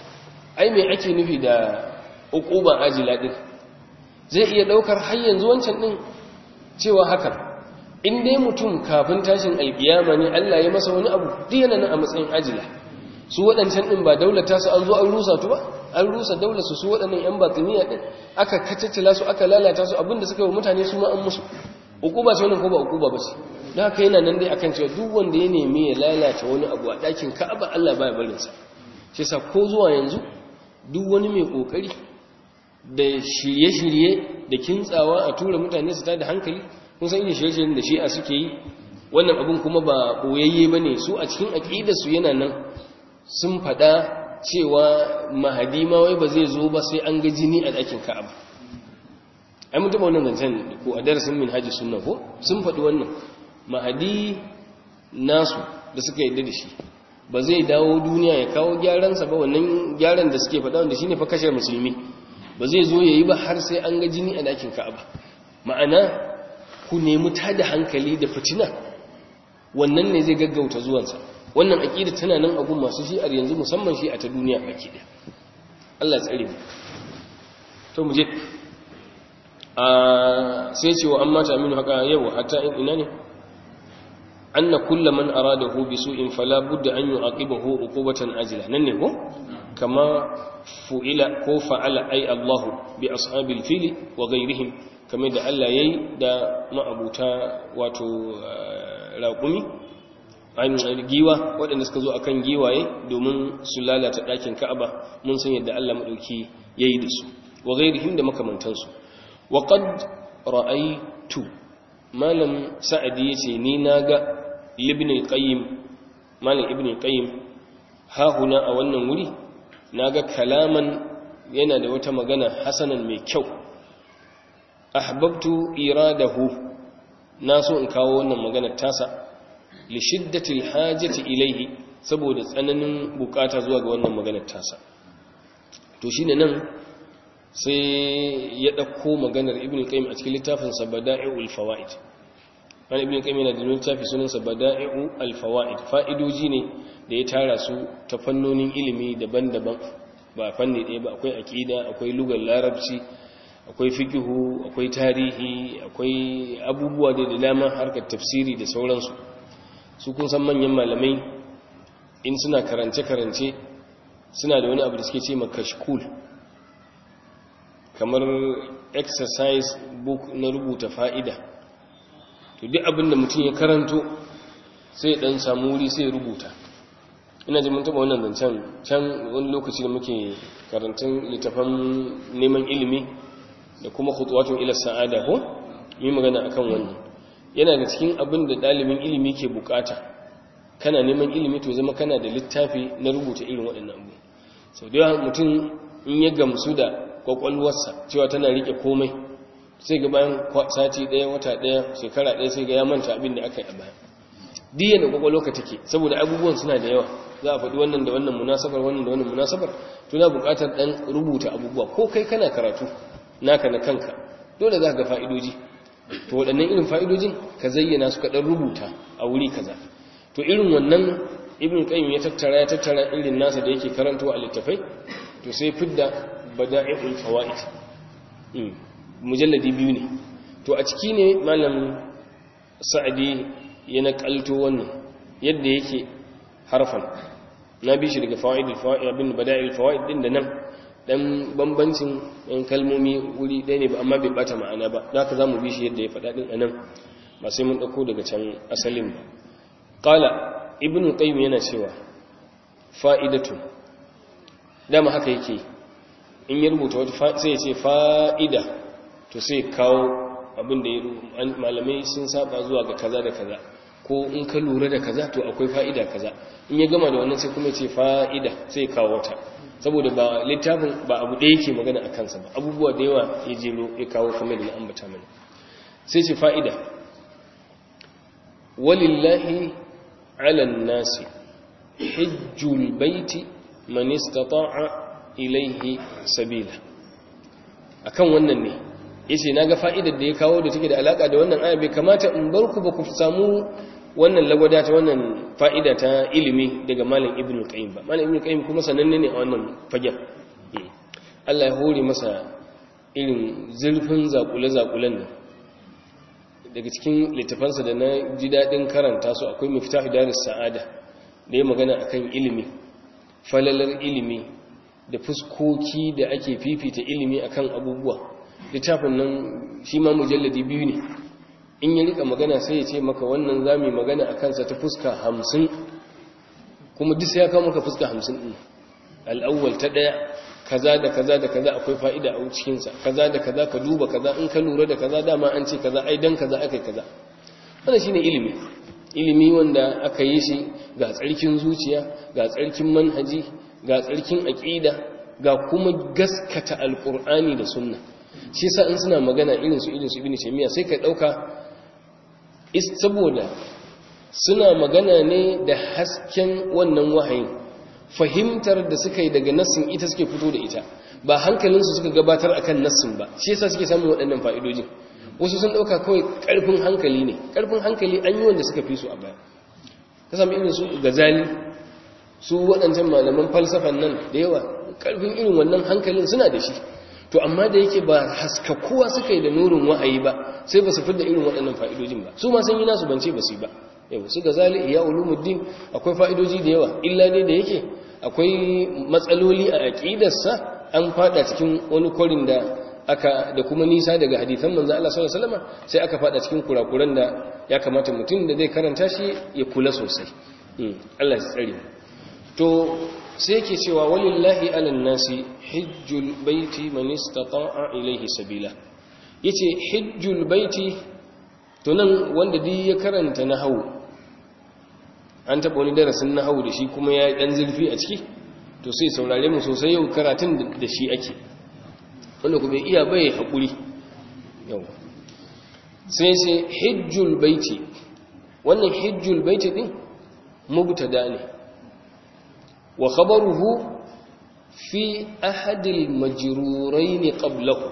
ai me ake nufi da uquba ajila din zai iya daukar har yanzu wancan din cewa hakan in dai mutum kafin tashin alkiyama ne Allah ya masa wani abu duk yana nan a matsayin ajila su waɗancan din ba daulata su an zo an rusa tu ba an rusa daular su waɗannan yan batiniya din aka kacaccala su aka lalata su abinda suka yi mutane su ma an musu uquba ce wannan ko ba uquba ba ce dan haka yana nan dai akan cewa duk wanda ya nemi ya lalata wani abu a ɗakin Ka'aba Allah baya barin sa shi yasa ko zuwa yanzu duk wani mai kokari da shirye-shirye da kintsawa a tura mutane su tada hankali kun san irin shirye-shiryen da shi'a suke yi wannan abin kuma ba boyayye bane su a cikin aqidar su yana nan sun fada cewa mahadi ma wai ba zai zo ba sai an ga jini a ɗakin Ka'aba ai mun taba wannan zancen ko a darasin minhajus sunna ko sun faɗi wannan mahadi nasu da suka yarda da shi ba zai dawo duniya ya kawo gyaransa ba wannan gyaran da suke faɗa wanda shine fa kashe musulmi ba zai zo yayi ba har sai an ga jini a dakin Ka'aba ma'ana ku nemi tada hankali da fitina wannan ne zai gaggauta zuwansa wannan aqida tana nan a gun masu shi'ar yanzu musamman shi a ta duniya baki da Allah tsare mu to mu je sai ce wa amma ta aminu haka yau hatta ina ne anna kullu man aradahu bi su'in fala budda an yu'aqibahu uqubatan ajila nan ne ko kama fu'ila ko fa'ala ay Allah bi ashabil fil wa ghayrihim kamar da Allah yayi da ma'abuta wato raƙumi an giwa waɗanda suka zo akan giwaye domin su lalata ɗakin Ka'aba mun san yadda Allah madauki yayi da su wa ghayrihim da makamantansu wa qad ra'aytu malam sa'adi yace ni naga ibn al-qayyim malam ibn al-qayyim ha huna a wannan wuri naga kalaman yana da wata magana hasanan mai kyau ahbabtu iradahu naso in kawo wannan magana tasa li shiddati al-hajati ilayhi saboda tsananin bukata zuwa ga wannan maganar tasa to shine nan sai ya dauko maganar ibn al-qayyim a cikin littafin sa bada'i'ul fawaid wani ibn qayyim yana da littafi sunansa bada'i'ul fawaid fa'idoji ne da ya tara su ta fannonin ilimi daban-daban ba fanni ɗaya ba akwai aqida akwai lugar larabci akwai fiqhu akwai tarihi akwai abubuwa da dama harkar tafsiri da sauransu su kun san manyan malamai in suna karance-karance suna da wani abu da suke ce makashkul kamar exercise book na rubuta fa'ida to duk abin da mutum ya karanto sai dan samu wuri sai ya rubuta ina ji mun taba wannan zancen can wani lokaci da muke karantun littafan neman ilimi da kuma khutuwatun ila sa'ada ko yi magana akan wannan yana da cikin abin da dalibin ilimi ke bukata kana neman ilimi to zama kana da littafi na rubuta irin waɗannan abu sau da mutum in ya gamsu da kwakwalwarsa cewa tana rike komai sai ga bayan sati ɗaya wata ɗaya shekara ɗaya sai ga ya manta abin da aka yi a baya diya da kwakwalwarka take saboda abubuwan suna da yawa za a faɗi wannan da wannan munasabar wannan da wannan munasabar to na buƙatar ɗan rubuta abubuwa ko kai kana karatu naka na kanka dole za ka ga fa'idoji to waɗannan irin fa'idojin ka zayyana su ka ɗan rubuta a wuri kaza to irin wannan ibn qayyim ya tattara irin nasa da yake karantawa a littafai to sai fidda bada'i'ul fawaid mujalladi biyu ne to a ciki ne malam sa'adi ya nakalto wannan yadda yake harfan na bi shi daga fawaidul fawaid abin bada'il fawaid din da nan dan bambancin yan kalmomi wuri ɗaya ne ba amma bai bata ma'ana ba zaka zamu bi shi yadda ya faɗa din anan ba sai mun dauko daga can asalin ba qala ibn qayyim yana cewa fa'idatu dama haka yake in ya rubuta wata sai ya ce fa'ida to sai kawo abin da malamai sun saba zuwa ga kaza da kaza ko in ka lura da kaza to akwai fa'ida kaza in ya gama da wannan sai kuma ce fa'ida sai kawo ta saboda ba littafin ba abu da yake magana a kansa ba abubuwa da yawa ya jelo ya kawo kamar da na ambata mana sai ce fa'ida walillahi ala nasi hijjul baiti man istata'a ilayhi sabila akan wannan ne yace naga fa'idar da ya kawo da take da alaka da wannan aya bai kamata in bar ku ba ku samu wannan lagwada ta wannan fa'ida ta ilimi daga malam ibnu qayyim ba malam ibnu qayyim kuma sananne ne a wannan fagen Allah ya hore masa irin zurfin zakule-zakulen nan daga cikin littafansa da na ji dadin karanta su akwai miftahu daris sa'ada da ya magana akan ilimi falalar ilimi da fuskoki da ake fifita ilimi akan abubuwa littafin nan shi ma mujalladi biyu ne in ya rika magana sai ya ce maka wannan zamu magana akan sa ta fuska 50 kuma duk sai ya kawo maka fuska 50 din al-awwal ta daya kaza da kaza da kaza akwai fa'ida a cikin sa kaza da kaza ka duba kaza in ka lura da kaza dama an ce kaza ai dan kaza akai kaza wannan shine ilimi wanda aka yi shi ga tsarkin zuciya ga tsarkin manhaji ga tsarkin aqida ga kuma gaskata alqur'ani da sunna shi yasa in suna magana irin su ibn taymiya sai ka dauka saboda suna magana ne da hasken wannan wahayin fahimtar da suka yi daga nassin ita suke fito da ita ba hankalinsu suka gabatar akan nassin ba shi yasa suke samun waɗannan fa'idojin wasu sun dauka kawai karfin hankali ne karfin hankali an yi wanda suka fi su a baya ka samu irin su gazali su waɗancan malaman falsafan nan da yawa karfin irin wannan hankalin suna da shi to amma da yake ba haskakuwa suka yi da nurin wa'ayi ba sai ba su fidda irin waɗannan fa'idojin ba su ma sun yi nasu bance ba su yi ba yau su Ghazali ya ulumuddin akwai fa'idoji da yawa illa dai da yake akwai matsaloli a aqidarsa an fada cikin wani korin da kuma nisa daga hadisan manzo Allah sallallahu alaihi wasallam sai aka fada cikin kurakuran da ya kamata mutum da zai karanta shi ya kula sosai Allah ya tsare to sai yake cewa walillahi alan nasi hajjul baiti man istata'a ilayhi sabila yace hajjul baiti to nan wanda dai ya karanta nahwu an taba wani darasin nahwu da shi kuma ya dan zulfi a ciki to sai saurare mu sosai yau karatun da shi ake wanda kuma iya bai hakuri yau sai hajjul baiti wannan hajjul baiti din mubtada ne wa khabaruhu fi ahadil majrurain qablahu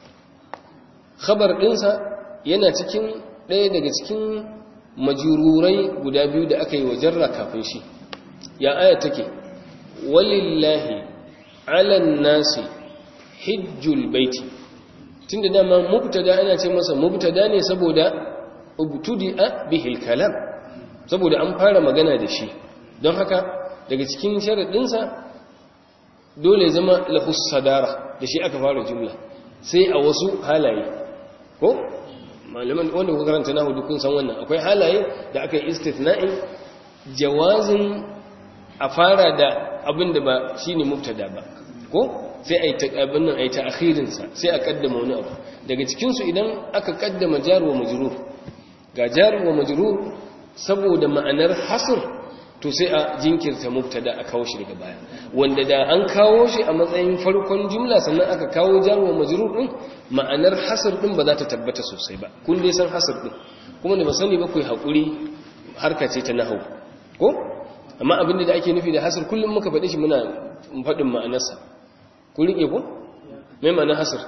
khabar dinsa yana cikin ɗaya daga cikin majrurai guda biyu da aka yi wa jarra kafin shi ya aya take walillahi alan nasi hijjul baiti tunda dama mubtada ana ce masa mubtada ne saboda ubtudi'a bihil kalam saboda an fara magana da shi don haka daga cikin sharadinsa dole zama lahus sadara da shi aka fara jumla sai a wasu halaye ko malaman wanda ku karanta nahu dukun san wannan akwai halaye da aka yi istithna'in jawazin a fara da abinda ba shine mubtada ba ko sai ai ta abin nan ai ta akhirin sa sai a kaddama wani abu daga cikin su idan aka kaddama jar wa majrur ga jar wa majrur saboda ma'anar hasr to sai a jinkirta mubtada a kawo shi daga baya wanda da an kawo shi a matsayin farkon jumla sannan aka kawo jar wa majrur din ma'anar hasr din ba za ta tabbata sosai ba kun dai san hasr din kuma da ba sani ba ku hakuri harka ce ta nahwu ko amma abinda da ake nufi da hasr kullum muka faɗi shi muna faɗin ma'anarsa ku rike ko mai ma'anar hasr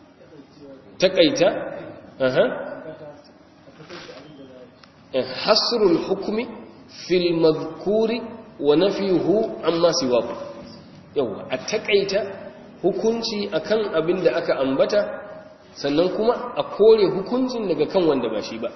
takaita hasrul hukmi fil madhkuri wa nafyuhu amma siwahu yawa a takaita hukunci akan abin da aka ambata sannan kuma a kore hukuncin daga kan wanda ba shi ba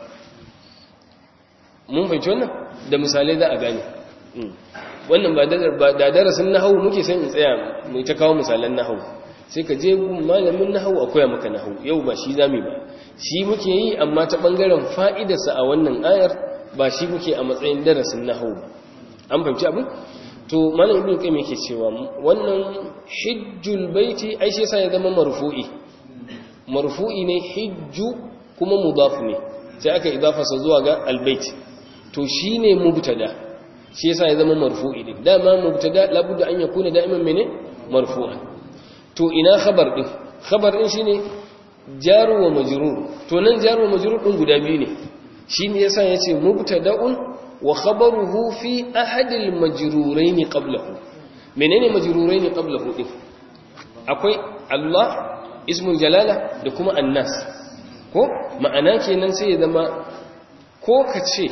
mun fahimci wannan da misalai za a gane wannan ba da darasin nahwu muke san in tsaya mu ta kawo misalan nahwu sai ka je gun malamin nahwu akwai maka nahwu yau ba shi zamu ba shi muke yi amma ta bangaren fa'idarsa a wannan ayar ba shi muke a matsayin darasin nahwu an fahimci abin to malam ibnu qayyim yake cewa wannan hijjul baiti ai sai ya zama marfu'i ne hijju kuma mudaf ne sai aka idafa sa zuwa ga albayt to shine mubtada shi yasa ya zama marfu'i din dama mubtada labudda an yakuna da'iman mene marfu'an to ina khabar din shine jar wa majrur to nan jar wa majrur din guda biyu ne shine yasa yace mubtada'un wa khabaruhu fi ahadil majrurain qablahu menene majrurain qablahu din akwai Allah ismul jalala da kuma annas ko ma'ana kenan sai ya zama ko kace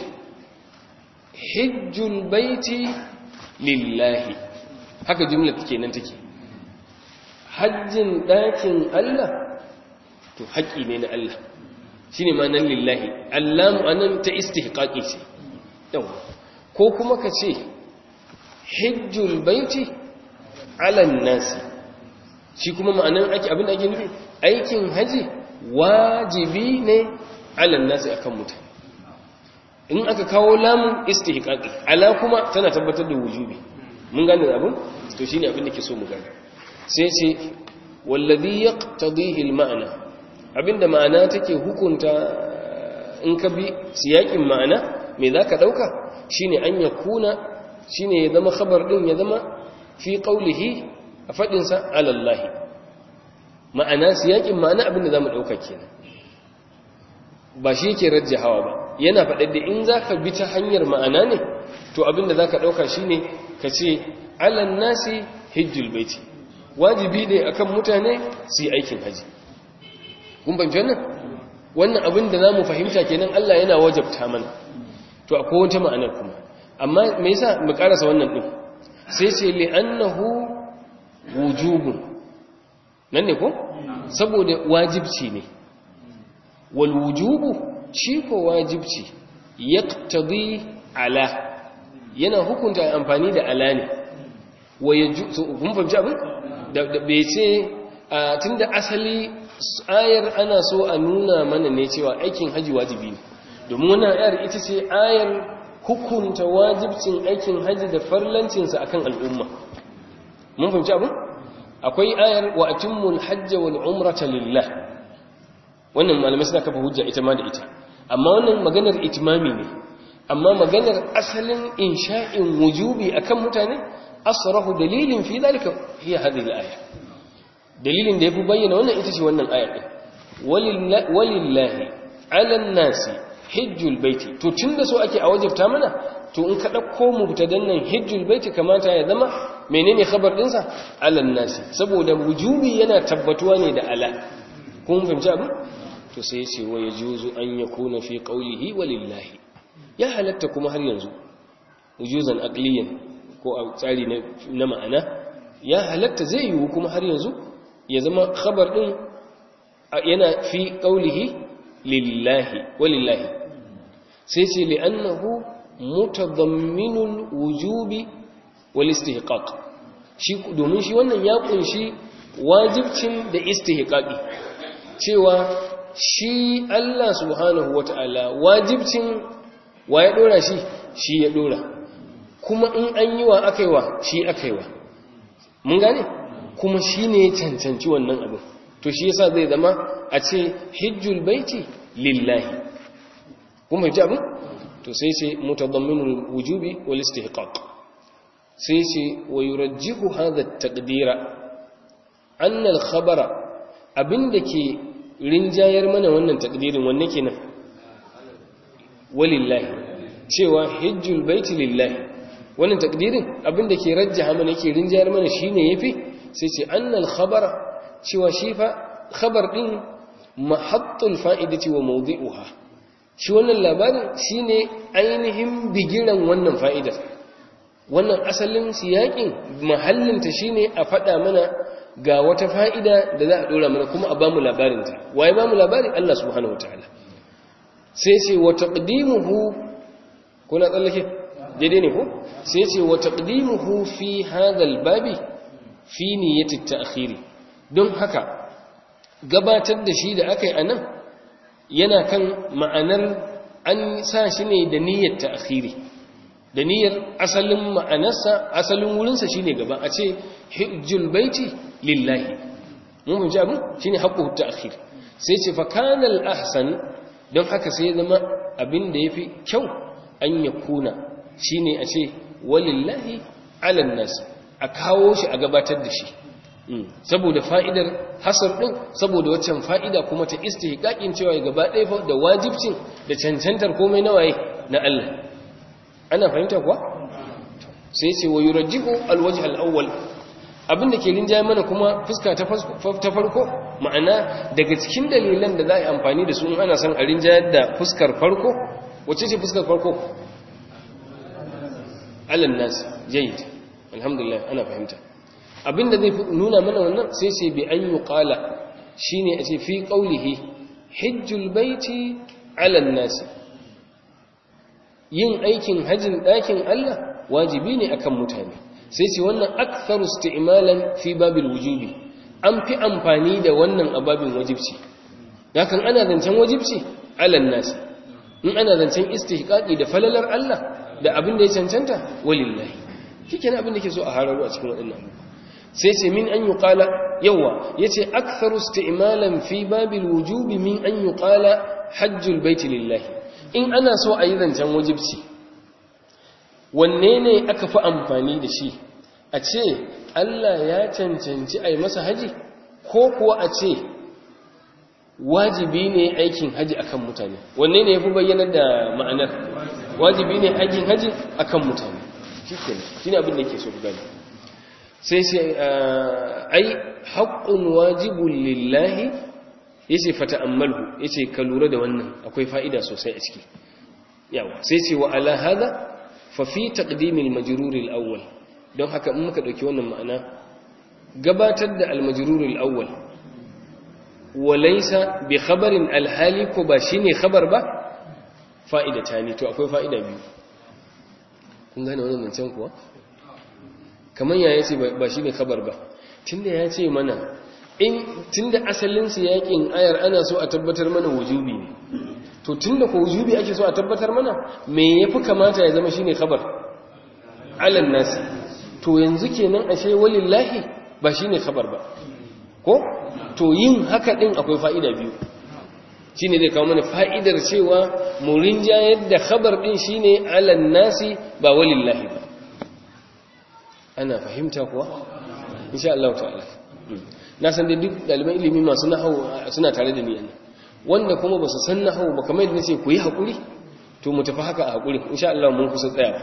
hijjul baiti lillahi haka jumla kenan take hajjin dakin Allah to haƙi ne na Allah shine ma'anar lillahi Allah anan ta istihqaqi ce ko kuma ka ce hijjul baiti ala nasi shi kuma ma'anar abinda ake nufi aikin haji wajibi ne ala nasi akan mutane in aka kawo lamun istihqaqi ala kuma tana tabbatar da wujubi mun gane abin to shine abin da ke so mu gane sai ce wallazi yaqtadihi alma'na abinda ma'ana take hukunta in ka bi siyakin ma'ana me zaka dauka shine an yakuna shine ya zama khabar din ya zama fi qawlihi a fadin sa ala Allah ma'ana siyakin ma'ana abinda zamu dauka kenan ba shi yake rajjahawa ba yana faɗa da in zaka bi ta hanyar ma'ana ne to abinda zaka dauka shine kace ala nasi hijjul baiti wajibi ne akan mutane su yi aikin haji kun fahimci wannan abin da zamu fahimta kenan Allah yana wajabta mana to akwai wata ma'anar kuma amma me yasa mu karasa wannan din sai ce li annahu wujubun nan ne ko saboda wajibci ne wal wujubu shi ko wajibci yaqtadi ala yana hukunta amfani da ala ne wa yajuzu kun fahimci abin da bai ce tunda asali ayar ana so a nuna mana ne cewa aikin haji wajibi ne domin wannan ayar ita ce ayar hukunta wajibcin aikin haji da farlancinsa akan al'umma mun fahimci abin akwai ayar wa atimmul hajja wal umrata lillah wannan malamai suna kafa hujja ita ma da ita amma wannan maganar itimami ne amma maganar asalin insha'in wujubi akan mutane asrahu dalilin fi dalika hiya hadhihi al-aya dalilin da yafi bayyana wannan ita ce wannan aya din walillahi 'ala an-nasi hajjul baiti to tunda so ake a wajibta mana to in ka dauko mubtadan nan hajjul baiti kamata ya zama menene khabar din sa 'ala an-nasi saboda wujubi yana tabbatuwa ne da ala kun fahimci abin to sai yace wa yajuzu an yakuna fi qawlihi walillahi ya halatta kuma har yanzu wujuzan aqliyan ko a tsari na ma'ana ya halatta zai yi kuma har yanzu ya zama khabar din yana fi qawlihi lillahi walillahi sai ce li'annahu mutadamminul wujubi wal istihqaq shi domin shi wannan ya kunshi wajibcin da istihqaqi cewa shi Allah subhanahu wata'ala wajibcin wa ya dora shi ya dora kuma in an yi wa akaiwa shi akaiwa mun gane kuma shi ne ya cancanci wannan abin to shi yasa zai zama a ce hijjul baiti lillahi kuma ji abin to sai ce mutadamminul wujubi wal istihqaq sai ce wa yurajjihu hadha at-taqdira anna al-khabara abinda ke rinjayar mana wannan takdirin wanne kenan walillahi cewa hijjul baiti lillahi wannan takdirin abinda ke rajjaha mana yake rinjayar mana shine yafi sai ce annal khabara cewa shi fa khabar din mahattul fa'idati wa mawdi'uha shi wannan labarin shine ainihin bigiran wannan fa'idar wannan asalin siyakin mahallinta shine a fada mana ga wata fa'ida da za a dora mana kuma a bamu labarinta waye bamu labarin Allah subhanahu wataala sai ce wa taqdimuhu kuna tsallake daidai ne ko sai ce wa taqdimuhu fi hadha albabi fi niyyati at-ta'khir don haka gabatar da shi da akai anan yana kan ma'anar an sa shi ne da niyyar ta'khiri da niyyar asalin ma'anarsa asalin wurinsa shine gaba a ce hijjul baiti lillahi mun ji abin shine haqqu ta'khir sai ce fa kana al-ahsan don haka sai zama abin da yafi kyau an yakuna shine a ce walillahi 'ala an-nas a kawo shi a gabatar da shi saboda fa'idar hasar din saboda waccan fa'ida kuma ta istihqaqin cewa gaba ɗaya da wajibcin da cancantar komai na waye na Allah ana fahimta kuwa sai ce wa yurajjihu alwajh alawwal abinda ke rinjaye mana kuma fuska ta farko ma'ana daga cikin dalilan da za a yi amfani da su in ana son a rinjayar da fuskar farko wace ce fuskar farko alan nas jayyid alhamdulillah ana fahimta abinda zai nuna mana wannan sai ce bi an yuqala shine a ce fi qawlihi hajjul baiti alan nas yin aikin hajjin ɗakin Allah wajibi ne akan mutane sai ce wannan aktharu isti'malan fi babil wujubi an fi amfani da wannan ababin wajibci dakan ana zancen wajibci alan nasi in ana zancen istihqaqi da falalar Allah da abin da ya cancanta walillahi kikenan abin da ke so a hararu a cikin waɗannan abubuwa sai ce min an yuqala yawa yace aktharu isti'malan fi babil wujubi min an yuqala hajjul baiti lillahi in ana so a yi zancen wajibci wanne ne aka fi amfani da shi a ce Allah ya cancanci a yi masa haji ko kuwa a ce wajibi ne aikin haji akan mutane wanne ne ya fi bayyana da ma'anar wajibi ne aikin haji akan mutane shi ne abin da yake so gani sai sai ai haƙƙun wajibun lillahi yace fata'ammalhu yace ka lura da wannan akwai fa'ida sosai a ciki yawa sai ce wa ala hada fa fi taqdimil majrur al awwal don haka in muka dauki wannan ma'ana gabatar da al majrur al awwal wa laysa bi khabarin al hali ko ba shine khabar ba fa'idatani to akwai fa'ida biyu kun gane wannan zancen kuwa kamar ya yace ba shine khabar ba tunda ya ce mana tunda asalin siyakin ayar ana so a tabbatar mana wujubi ne to tunda ko wujubi ake so a tabbatar mana me yafi kamata ya zama shine khabar alan nasi to yanzu kenan ashe walillahi ba shine khabar ba ko to yin haka din akwai fa'ida biyu shine zai kawo mana fa'idar cewa mu rinjayar da khabar din shine alan nasi ba walillahi ba ana fahimta kuwa insha Allah ta'ala na san da duk daliban ilimi masu nahwu suna tare da ni anan wanda kuma ba su san nahwu ba kamar yadda nace ku yi hakuri to mu tafi haka a hakuri insha Allah mun kusa tsayawa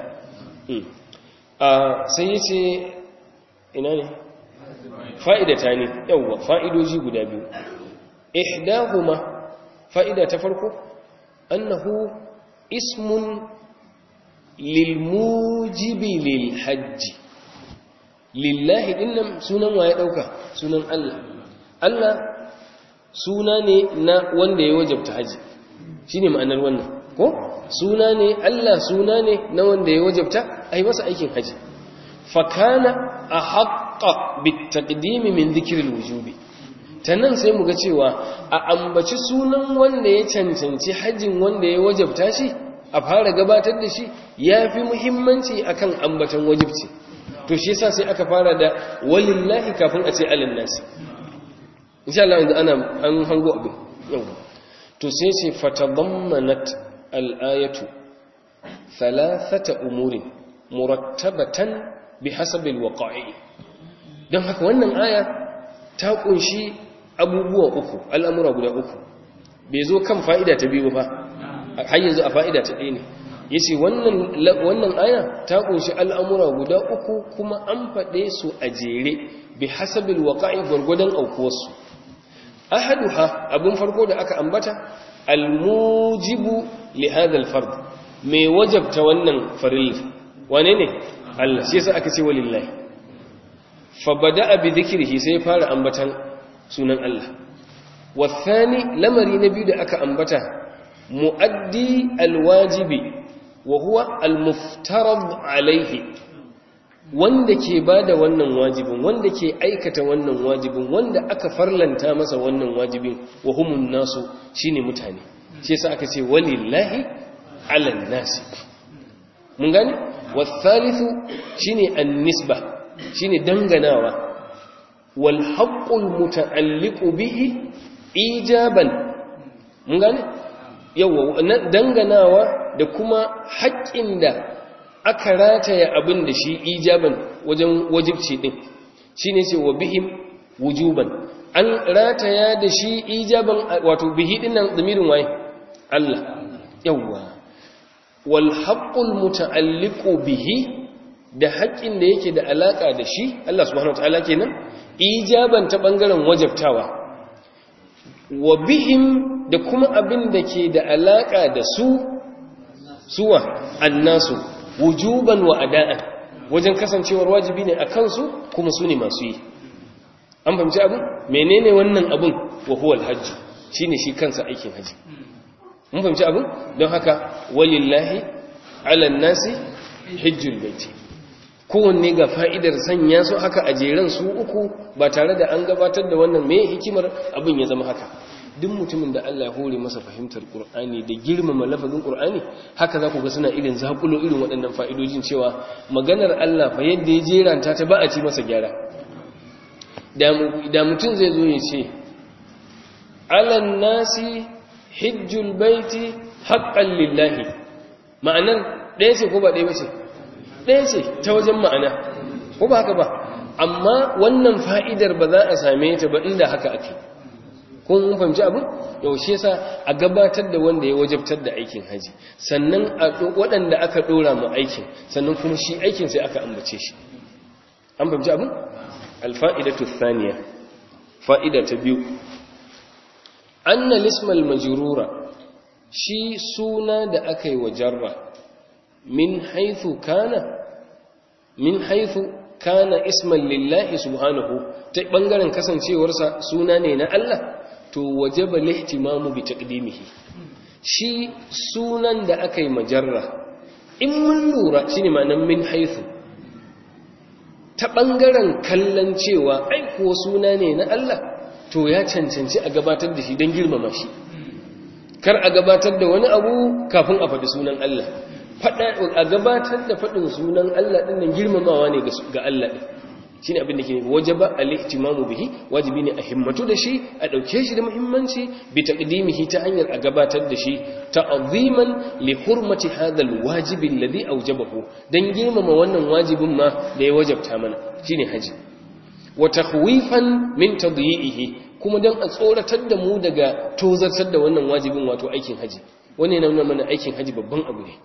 sai yace ina ne fa'idata ne yawa fa'idoji guda biyu ihdahuma fa'ida ta farko annahu ismun lil mujibi lil hajji lillahi dinnan sunan waye dauka sunan Allah Allah suna ne na wanda ya wajabta haji shine ma'anar wannan ko suna ne Allah suna ne na wanda ya wajabta ai masa aikin haji fa kana ahqqa bitaqdim min dhikri alwujubi tanan sai muga cewa a ambaci sunan wanda ya cancanci hajjin wanda ya wajabta shi a fara gabatar da shi yafi muhimmanci akan ambatan wajibci to shi yasa sai aka fara da walillahi kafin a ce alin nasi insha Allah yanzu an hango abin yau to sai ce fatadammanat al-ayatu thalathata umurin murattabatan bihasabi al-waqa'i dan haka wannan aya ta kunshi abubuwa uku al'amura guda uku bai zo kan fa'ida ta biyu ba har yanzu a fa'ida ta ɗaya ne yace wannan aya ta kunshi al'amura guda uku kuma an faɗe su a jere bi hasabil waqa'i gurgudan aukuwarsu ahaduha abun farko da aka ambata almujibu li hadha alfard mai wajabta wannan farilla wane ne Allah shi yasa aka ce walillahi fa bada'a bi dhikrihi sai fara ambatan sunan Allah wathani lamari na biyu da aka ambata muaddi alwajibi wa huwa al-muftarad alayhi wanda ke bada wannan wajibin wanda ke aikata wannan wajibin wanda aka farlanta masa wannan wajibin wa humun nasu shine mutane shi yasa aka ce walillahi ala nasi mun gane wathalithu shine an-nisba shine danganawa wal haqqul muta'alliqu bihi ijaban mun gane yawa danganawa da kuma haƙƙin da aka rataya abin da shi ijaban wajen wajibci din shine ce wa bihim wujuban an rataya da shi ijaban wato bihi dinnan zamirin waye Allah yawa wal haqqul muta'alliqu bihi da haƙƙin da yake da alaka da shi Allah subhanahu wataala kenan ijaban ta bangaren wajabtawa wa bihim da kuma abin da ke da alaka da suwa annasu wujuban wa ada'an wajen kasancewar wajibi ne a kansu kuma su ne masu yi an fahimci abin menene wannan abin wa huwa alhajj shine shi kansa aikin haji mun fahimci abin don haka walillahi ala nasi hajjul baiti kowanne ga fa'idar sanya su haka a jeran su uku ba tare da an gabatar da wannan me hikimar abin ya zama haka duk mutumin da Allah ya hore masa fahimtar Qur'ani da girmama lafazin Qur'ani haka za ku ga suna irin zakulo irin waɗannan fa'idojin cewa maganar Allah fa yadda ya jeranta ta ba a ci masa gyara da mutum zai zo ya ce alan nasi hijjul baiti haqqan lillahi ma'anar ɗaya ce ko ba ɗaya ba ce ɗaya ce ta wajen ma'ana ko ba haka ba amma wannan fa'idar ba za a same ta ba inda haka ake kun fahimci abin yaushe yasa a gabatar da wanda ya wajabtar da aikin haji sannan waɗanda aka ɗora mu aikin sannan kuma shi aikin sai aka ambace shi an fahimci abin alfa'idatu thaniya fa'ida ta biyu anna lismal majrura shi suna da aka yi wa jarra min haythu kana isman lillahi subhanahu ta bangaren kasancewarsa suna ne na Allah to wajaba lihtimamu bi taqdimihi shi sunan da aka yi majarra in mun lura shine ma'anar min haythu ta ɓangaren kallon cewa aikuwa suna ne na Allah to ya cancanci a gabatar da shi don girmama shi kar a gabatar da wani abu kafin a faɗi sunan Allah a gabatar da faɗin sunan Allah ɗin nan girmamawa ne ga Allah ɗin shi ne abin da ke wajaba al-ihtimamu bihi wajibi ne a himmatu da shi a ɗauke shi da muhimmanci bi taqdimihi ta hanyar a gabatar da shi ta'ziman li hurmati hadha al-wajib alladhi awjabahu dan girmama wannan wajibin ma da ya wajabta mana shine haji wa takhwifan min tadyi'ihi kuma dan a tsoratar da mu daga tozartar da wannan wajibin wato aikin haji wannan yana nuna mana aikin haji babban abu ne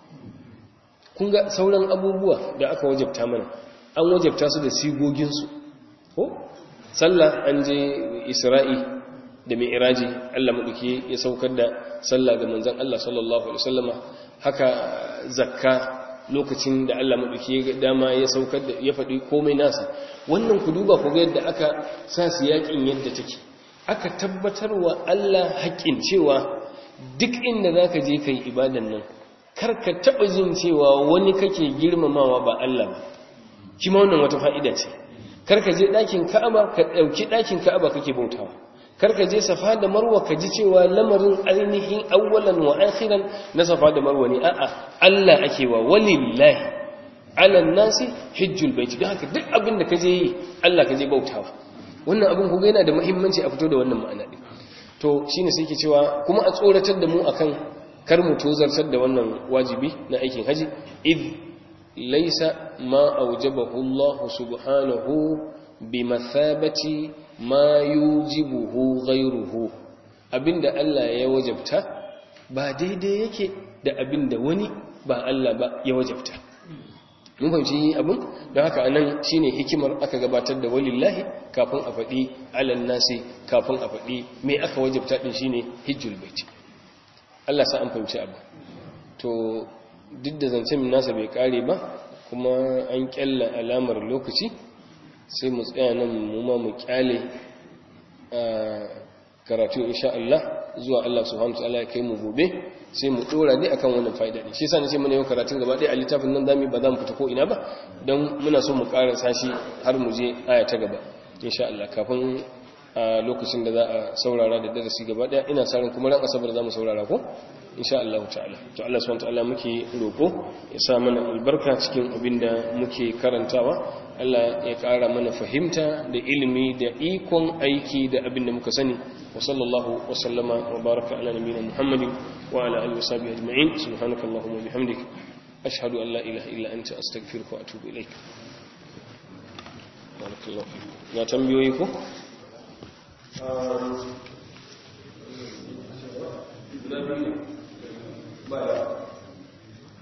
kun ga sauran abubuwa da aka wajabta mana an wajabta su da sigoginsu ko sallah an je isra'i da mi'raji Allah madauki ya saukar da sallah ga manzon Allah sallallahu alaihi wasallama haka zakka lokacin da Allah madauki ya dama ya saukar da ya faɗi komai nasa wannan ku duba ku ga yadda aka sa su yakin yadda take aka tabbatarwa Allah haƙin cewa duk inda zaka je kai ibadan nan karka taba jin cewa wani kake girmamawa ba Allah ba shi ma wannan wata fa'ida ce karka je ɗakin Ka'aba ka ɗauki ɗakin Ka'aba kake bautawa karka je Safa da Marwa ka ji cewa lamarin ainihin awwalan wa akhiran na Safa da Marwa ne a'a Allah ake wa walillahi ala nasi hajjul bait don haka duk abin da kaje yi Allah kaje bautawa wannan abin ku ga yana da muhimmanci a fito da wannan ma'ana din to shine sai ke cewa kuma a tsoratar da mu akan kar mu tozartar da wannan wajibi na aikin haji id laysa ma awjabahu Allah subhanahu bimathabati ma yujibuhu ghayruhu abinda Allah ya wajabta ba daidai yake da abinda wani ba Allah ba ya wajabta mun fahimci abin don haka anan shine hikimar aka gabatar da walillahi kafin a faɗi alan nasi kafin a faɗi me aka wajabta din shine hijjul bait Allah sa an fahimci abu to duk da zancen nasa bai kare ba kuma an kyalla alamar lokaci sai mu tsaya nan mu ma mu kyale karatu insha Allah zuwa Allah subhanahu wataala ya kai mu gobe sai mu dora dai akan wannan fa'ida din shi yasa nace muna yau karatun gaba ɗaya a littafin nan zamu ba za mu fita ko ina ba dan muna so mu karasa shi har mu je aya ta gaba insha Allah kafin a lokacin da za a saurara da darasi gaba ɗaya ina sa ran kuma ran asabar za mu saurara ko insha Allah ta'ala to Allah subhanahu wataala muke roko ya sa mana albarka cikin abinda muke karantawa Allah ya ƙara mana fahimta da ilimi da ikon aiki da abinda muka sani wa sallallahu wa sallama wa baraka ala nabiyina Muhammadin wa ala alihi wa sahbihi ajma'in subhanakallahumma wa bihamdik ashhadu an la ilaha illa anta astaghfiruka wa atubu ilaik barakallahu fiik na tambayoyi ko Bye.